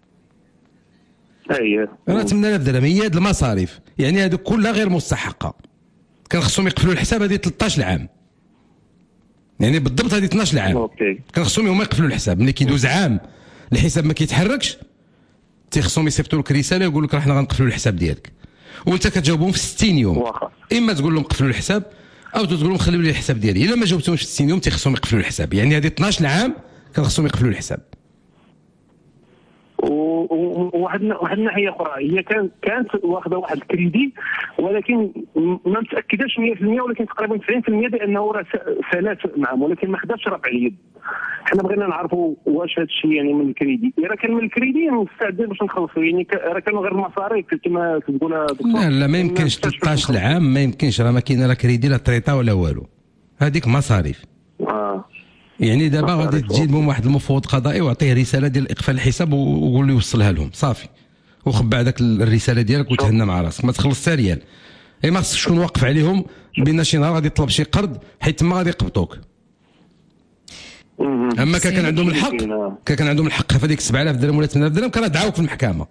اييه راه ثمانية آلاف درهم هي هاد المصاريف، يعني هذوك كلها غير مستحقه، كان خصهم يقفلوا الحساب هذه ثلاثة عشر عام، يعني بالضبط هذه اثنا عشر عام. اوكي كان خصهم هما يقفلوا الحساب. ملي كيدوز عام الحساب ما كيتحركش تيخصهم يصيفطوا لك رساله يقول لك راه حنا غنقفلوا الحساب ديالك، وانت كتجاوبهم في ستين يوم. واخا اما تقول لهم قفلوا الحساب او تقول لهم خليوا لي الحساب ديالي. الا ما جاوبتهمش في ستين يوم تيخصهم يقفلوا الحساب، يعني هذه اثنا عشر عام كان خصهم يقفلوا الحساب. و وواحد واحد الناحيه اخرى هي كانت كانت واخده واحد الكريدي، ولكن ما متاكداش مية بالمية، ولكن تقريبا تسعين بالمية بانه راه سالات معهم، ولكن ما خداش رفع اليد. حنا بغينا نعرفوا واش هذا الشيء يعني من الكريدي، اذا كان من الكريدي مستعدين باش نخلصوا، يعني راه كانوا غير المصاريف كما تقولها دكتور. لا لا ما يمكنش ثلاثة عشر عام، ما يمكنش، راه ما كاين لا كريدي لا تريطا ولا والو، هذيك مصاريف. اه يعني دابا غادي تجي لهم واحد المفوض قضائي وعطيه رساله ديال اقفال الحساب وقول له يوصلها لهم صافي، وخبع داك الرساله ديالك وتهنى مع راسك، ما تخلص حتى ريال. اي ما خصكش تكون واقف عليهم بان شي نهار غادي يطلب شي قرض حيت تما غادي يقبطوك. اما كان كان عندهم الحق كان كان عندهم الحق في هذيك سبعة آلاف درهم ولا ثمانية آلاف درهم كان دعاوك في المحكمه.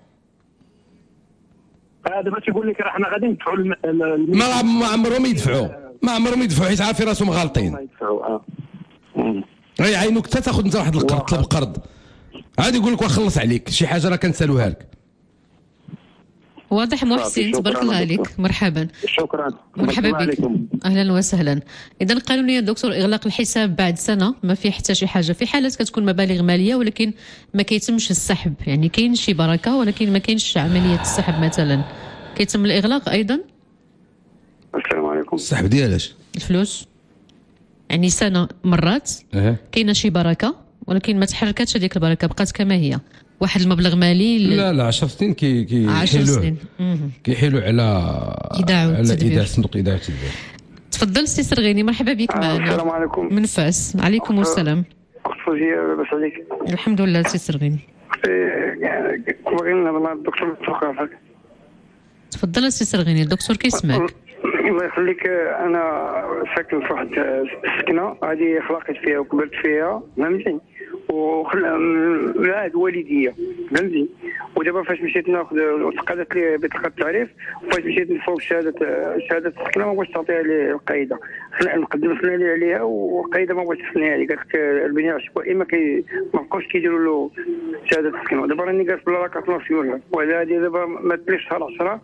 هذا باش يقول لك راه حنا غادي ندفعوا ما ما عمرهم يدفعوا ما عمرهم يدفعوا حيت عارفين راسهم غالطين. ما يدفعوا اه غير عينوك حتى تاخذ انت واحد القرض، طلب قرض عادي يقول لك وخلص عليك شي حاجه راه كنسالوها لك. واضح محسن، تبارك الله عليك. مرحبا. شكرا. مرحبا بك. اهلا وسهلا. اذا قانونيا دكتور اغلاق الحساب بعد سنه ما في حتى شي حاجه، في حالات كتكون مبالغ ماليه ولكن ما كيتمش السحب، يعني كاين شي بركه ولكن ما كاينش عمليه السحب مثلا، كيتم الاغلاق ايضا. السلام عليكم. السحب ديالاش؟ الفلوس يعني سنه مرات اه كاينه شي بركه ولكن ما تحركاتش هذيك البركه، بقات كما هي، واحد المبلغ مالي ل... لا لا عشر سنين كي كي عشر سنين كيحيلوا على ايداع على ايداع صندوق ايداع التدبير. تفضل سي سرغيني، مرحبا بك معنا. السلام عليكم. من فاس. عليكم السلام. اخت فوزيه لاباس عليك؟ الحمد لله سي سرغيني. بغينا والله الدكتور توقف. تفضل سي سرغيني، الدكتور كيسمعك. الله يخليك. انا ساكن في واحد السكنه هذه خلقت فيها وكبرت فيها، فهمتي، وخلعت والديه، فهمتي، ودابا فاش مشيت ناخذ تقادت لي بطاقه التعريف، وفاش مشيت نفوق شهاده شهاده السكنه ما بغاتش تعطيها لي القايده، نقدم سنه لي عليها والقايده ما بغاتش تسنيها لي، قالت لك البناء العشوائي ما كي ما بقاوش كيديروا له شهاده السكنه، دابا راني جالس بلا لاكارت ناسيونال، وهذه دابا ما تليش شهر عشرة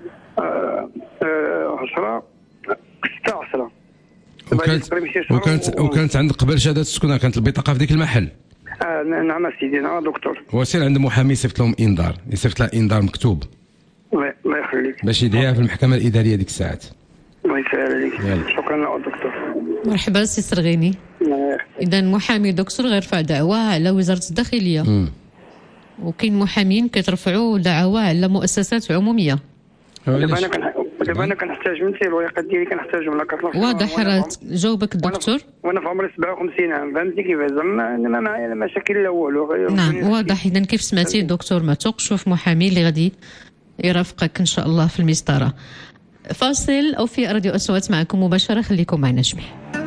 عشرة ستة عشرة. وكانت وكانت وكانت عندك قبل شهاده السكنه كانت البطاقه في ذيك المحل؟ آه نعم سيدي، نعم دكتور. وسير عند محامي يصيفط لهم انذار، يصيفط له انذار مكتوب الله يخليك باش يدعيها في المحكمه الاداريه ديك الساعات. الله يسهل عليك. شكرا دكتور. مرحبا سي سرغيني. اذا محامي دكتور غيرفع دعوى على وزاره الداخليه، م. وكاين محامين كيترفعوا دعوى على مؤسسات عموميه. دابا انا كان دابا انا كنحتاج من الورقات ديالي كنحتاجهم لا كارت. واضح راه جاوبك الدكتور. وانا في عمري سبعة وخمسين عام، فهمتي كيفاش، زعما ما معايا مشاكل لا والو. نعم واضح. اذا كيف سمعتي الدكتور معتوق، شوف محامي اللي غادي يرافقك ان شاء الله في المسطره. فاصل او في راديو اصوات معكم مباشره، خليكم معنا جميع.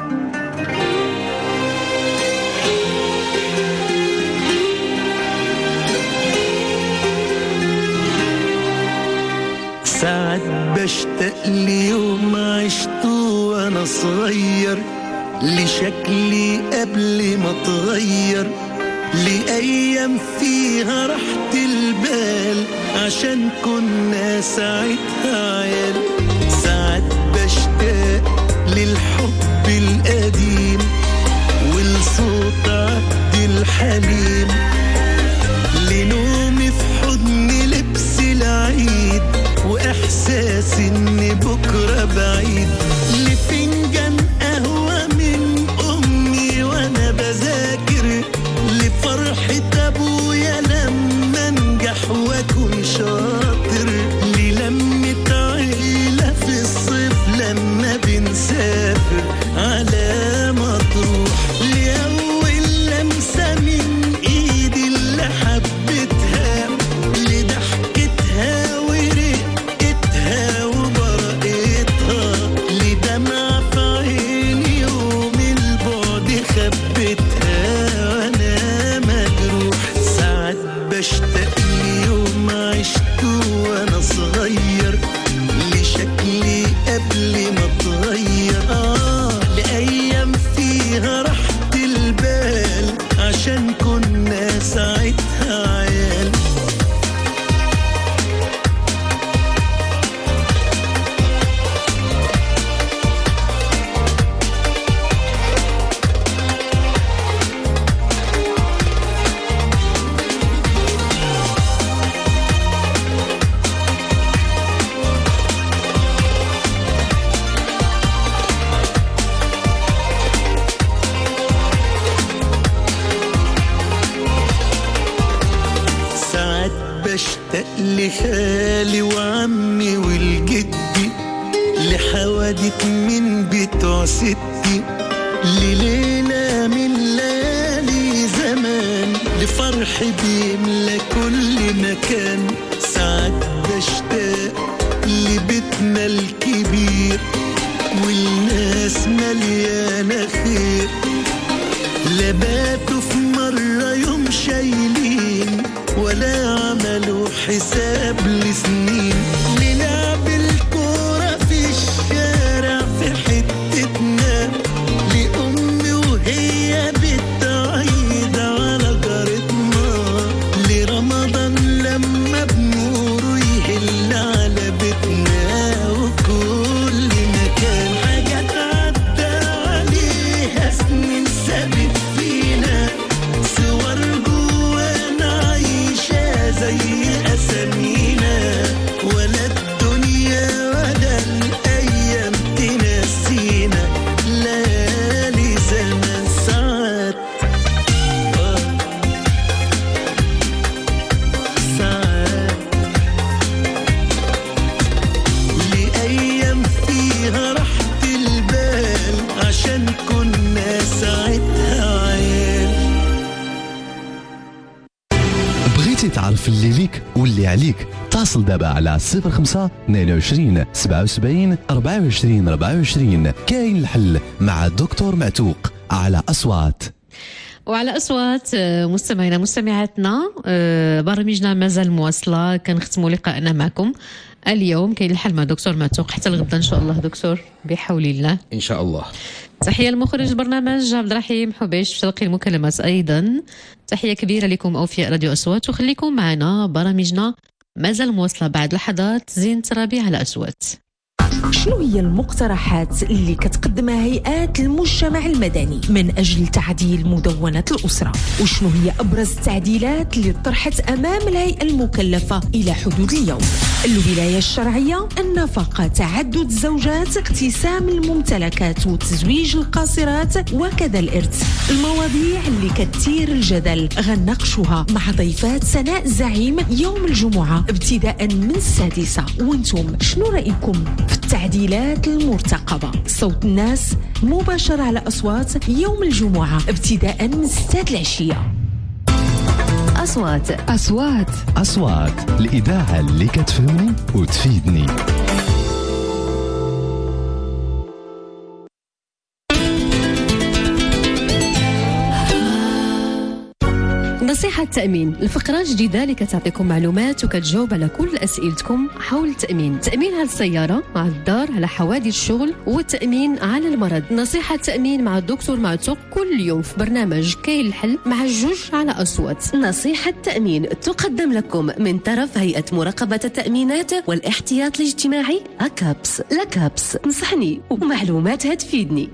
ساعات بشتاق ليوم عشته وانا صغير، لشكلي قبل ما اتغير، لأيام فيها راحة البال عشان كنا ساعتها عيال. ساعات بشتاق للحب القديم ولصوت عبد الحليم، لنومي في حضن لبس العيد وإحساس إن بكرة بعيد، لفنجان قهوة من أمي وأنا بذاكر، لفرحة أبويا لما أنجح وأكون شاطر، للمة عيلة في الصيف لما بنسافر على مطروح، لأول لمسة من إيدي اللي حبتها، لضحكتها ورقتها وبرقتها، لده لخالي وعمي والجدي، لحوادث من بتوع ستي، لليلة من ليالي زمان، لفرح بيملى كل مكان. ساعات بشتاق لبيتنا الكبير والناس مليانة خير، لباتوا في مرة يوم شايلين ولا عملوا حساب لسنين. نلعب الكورة في الشارع في حتتنا، لأمي وهي بتعيد على جارتنا، لرمضان لما بنوره يهل على بيتنا وكل مكان. حاجات عدى عليها سنين سابت فينا، صور جوانا عايشة زي أسامينا، ولا الدنيا ولا الأيام تنسينا، ليالي زمان ساعات ساعات لأيام فيها راحة البال، عشان كنا ساعتها عيال. بغيتي تعرف اللي ليك واللي عليك؟ اتصل دابا على صفر خمسة اثنين وعشرين سبعة وسبعين أربعة وعشرين أربعة وعشرين. كاين الحل مع الدكتور معتوق على أصوات. وعلى أصوات مستمعينا مستمعاتنا، برامجنا مازال مواصلة. كنختموا لقاءنا معكم اليوم. كاين الحل مع دكتور معتوق حتى الغدا إن شاء الله دكتور بحول الله إن شاء الله. تحية لمخرج البرنامج عبد الرحيم حبيش في تلقي المكالمات أيضا. تحية كبيرة لكم أوفياء راديو أصوات، وخليكم معنا برامجنا مازال مواصلة بعد لحظات. زين ترابي على أصوات. شنو هي المقترحات اللي كتقدمها هيئات المجتمع المدني من أجل تعديل مدونة الأسرة؟ وشنو هي أبرز التعديلات اللي طرحت أمام الهيئة المكلفة إلى حدود اليوم؟ الولاية الشرعية، النفقة، تعدد الزوجات، اقتسام الممتلكات وتزويج القاصرات، وكذا الإرث. المواضيع اللي كتثير الجدل غنناقشوها مع ضيفات سناء زعيم يوم الجمعة ابتداء من السادسة. وانتم شنو رأيكم في التعديلات المرتقبة؟ صوت الناس مباشر على أصوات يوم الجمعة ابتداء من ستة العشية. أصوات أصوات أصوات الإذاعة اللي كتفهمني وتفيدني. نصيحة التأمين، الفقرة الجديدة اللي كتعطيكم معلومات وكتجاوب على كل أسئلتكم حول التأمين. تأمين على السيارة، على الدار، على حوادث الشغل، والتأمين على المرض. نصيحة التأمين مع الدكتور معتوق كل يوم في برنامج كاين الحل مع الجوج على أصوات. نصيحة التأمين تقدم لكم من طرف هيئة مراقبة التأمينات والاحتياط الاجتماعي أكابس. لكابس نصحني ومعلوماتها تفيدني.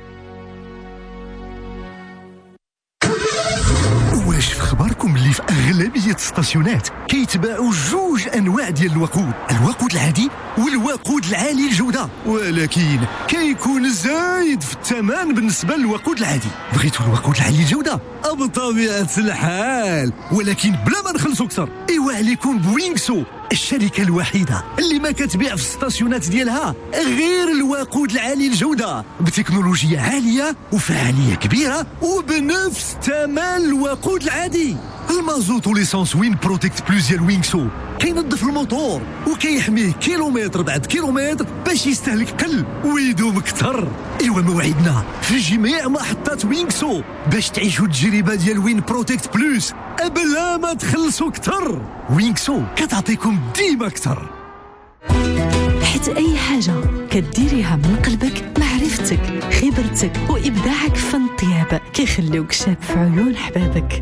واش في خبركم اللي في اغلبيه الستاسيونات كيتباعوا جوج انواع ديال الوقود، الوقود العادي والوقود العالي الجوده، ولكن كيكون زايد في الثمن بالنسبه للوقود العادي. بغيتوا الوقود العالي الجوده؟ بطبيعه الحال، ولكن بلا ما نخلصوا اكثر. ايوا عليكم بوينغسو، الشركه الوحيده اللي ما كتبيع في الستاسيونات ديالها غير الوقود العالي الجوده، بتكنولوجيا عاليه وفعاليه كبيره وبنفس ثمن الوقود العادي. المازوت وليسانس وين بروتكت بلوز ديال وينغسو كينظف الموتور وكيحميه كيلومتر بعد كيلومتر باش يستهلك قل ويدوم اكثر. ايوا موعدنا في جميع محطات وينغسو باش تعيشوا التجربه ديال وين بروتكت بلوس بلا ما تخلصوا اكثر. وينغسو كتعطيكم ديما اكثر. حيت أي حاجة كديريها من قلبك، معرفتك، خبرتك وإبداعك في فن الطياب كيخليوك شاب في عيون حبابك.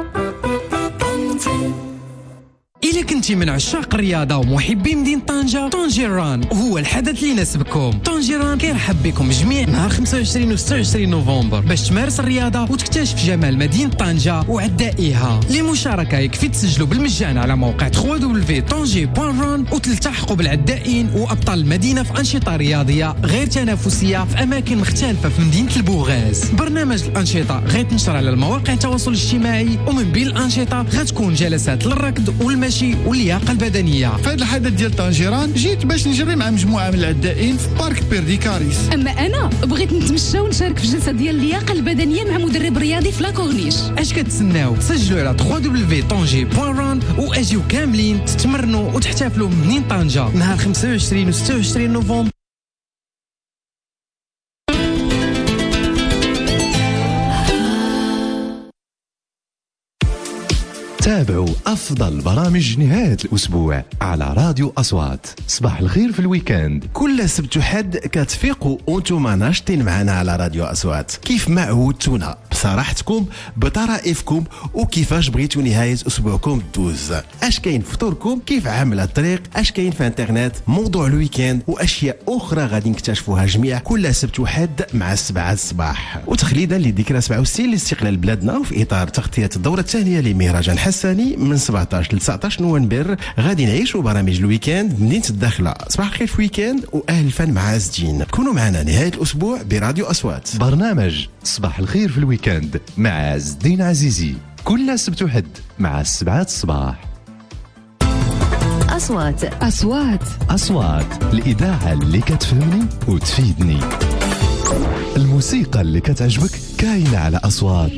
إلا كنتي من عشاق الرياضة ومحبي مدينة طنجة، طنجيران هو الحدث اللي يناسبكم. طنجيران كيرحب بكم جميع نهار خمسة وعشرين و ستة وعشرين نوفمبر باش تمارس الرياضة وتكتشف جمال مدينة طنجة وعدائها. لمشاركة يكفي تسجلوا بالمجان على موقع دبليو دبليو دبليو دوت طنجي دوت ران وتلتحقوا بالعدائين وأبطال المدينة في أنشطة رياضية غير تنافسية في أماكن مختلفة في مدينة البوغاز. برنامج الأنشطة غيتنشر على المواقع التواصل الاجتماعي، ومن بين الأنشطة غتكون جلسات للركض والمشي المشي واللياقه البدنيه. في هذا الحدث ديال طنجيران جيت باش نجري مع مجموعه من العدائين في بارك بيرديكاريس. اما انا بغيت نتمشى ونشارك في جلسه ديال اللياقه البدنيه مع مدرب رياضي في لاكورنيش. اش كتسناو؟ سجلوا على دبليو دبليو دبليو دوت طنجي بوان راند واجيو كاملين تتمرنوا وتحتفلوا منين طنجه نهار خمسة وعشرين و ستة وعشرين نوفمبر. تابعوا أفضل برامج نهاية الأسبوع على راديو أصوات. صباح الخير في الويكاند كل سبت وحد كتفيقوا وانتم ناشطين معنا على راديو أصوات كيف ما عودتونا بصراحتكم بطرائفكم وكيفاش بغيتوا نهاية أسبوعكم دوز. اش كاين فطوركم، كيف عامل الطريق، اش كاين في انترنت، موضوع الويكاند واشياء اخرى غادي نكتشفوها جميع كل سبت وحد مع السبعة الصباح. وتخليدا لذكرى سبعة وستين لاستقلال بلادنا وفي اطار تغطية الدورة الثانية لمهرجان حساني من سبعطاش ل تسعطاش نوفمبر غادي نعيشوا برامج الويكاند مدينة الداخلة. صباح الخير في ويكاند واهل الفن مع عزدين. كونوا معنا نهاية الاسبوع براديو أصوات. برنامج صباح الخير في الويكاند مع عز الدين عزيزي كل سبت وحد مع السبعات الصباح. أصوات أصوات أصوات الإذاعة اللي كتفهمني وتفيدني. الموسيقى اللي كتعجبك كاينة على أصوات.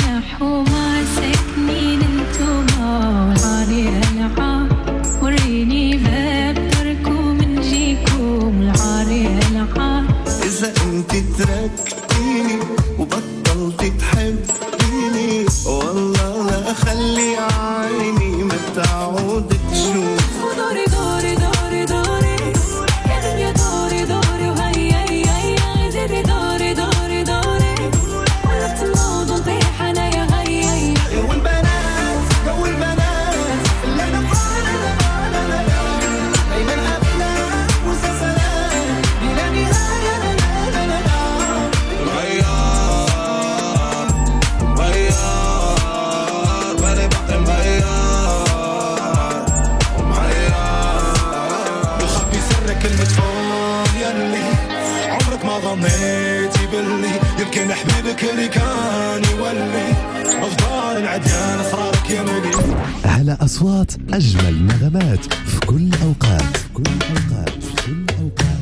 إذا أنت تركتيني وبطلت تحبيني والله لا أخلي عيني ما تعود تشوف. دوري دوري دوري دوري يا دنيا دوري دوري وهيا هيا هيا زيدي دوري دوري دوري ولفت الموضوع نطيح أنا يا هيا هيا. والبنات جو البنات اللي أنا فاضي لا لا لا دايما أفلام مسلسلات بلا نهاية لا لا لا لا. مغير مغير بالي بقي مغير ومغير بخبي سرك المدفون يلي عمرك ما ظنيتي باللي يمكن حبيبك اللي كان يولي أفضل العديان أسرارك يملي. على أصوات أجمل النغمات في كل أوقات في كل أوقات في كل أوقات.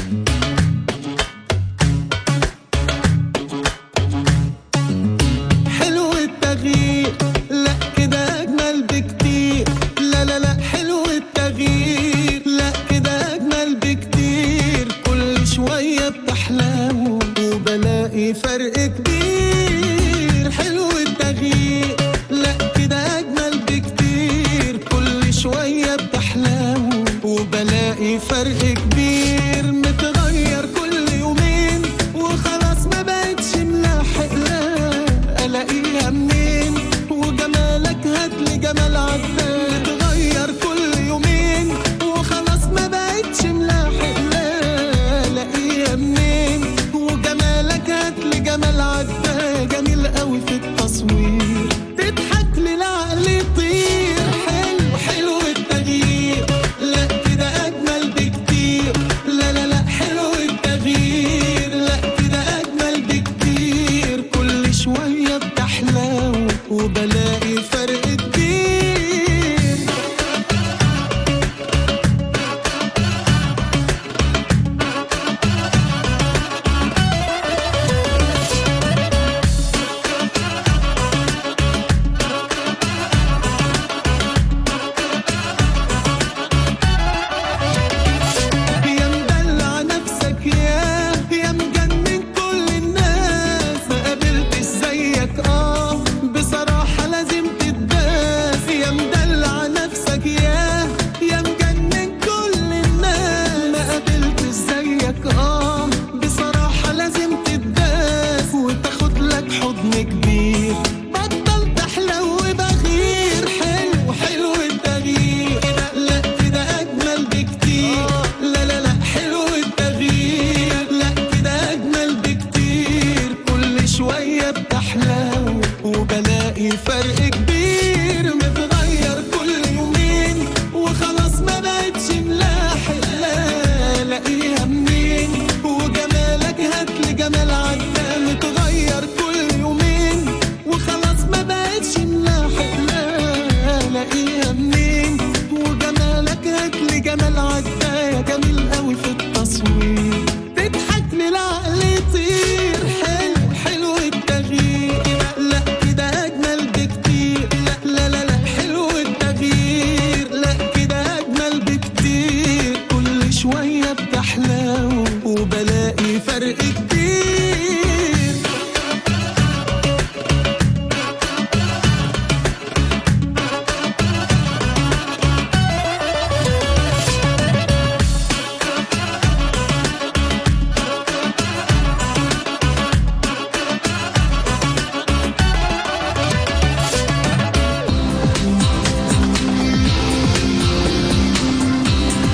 حلو التغيير لا كده أجمل بكتير. لا لا لا حلو التغيير لا كده أجمل بكتير. كل شوية بتحلو وبلاقي فرق كبير. حلو التغيير لا كده أجمل بكتير. كل شوية بتحلو وبلاقي فرق كبير.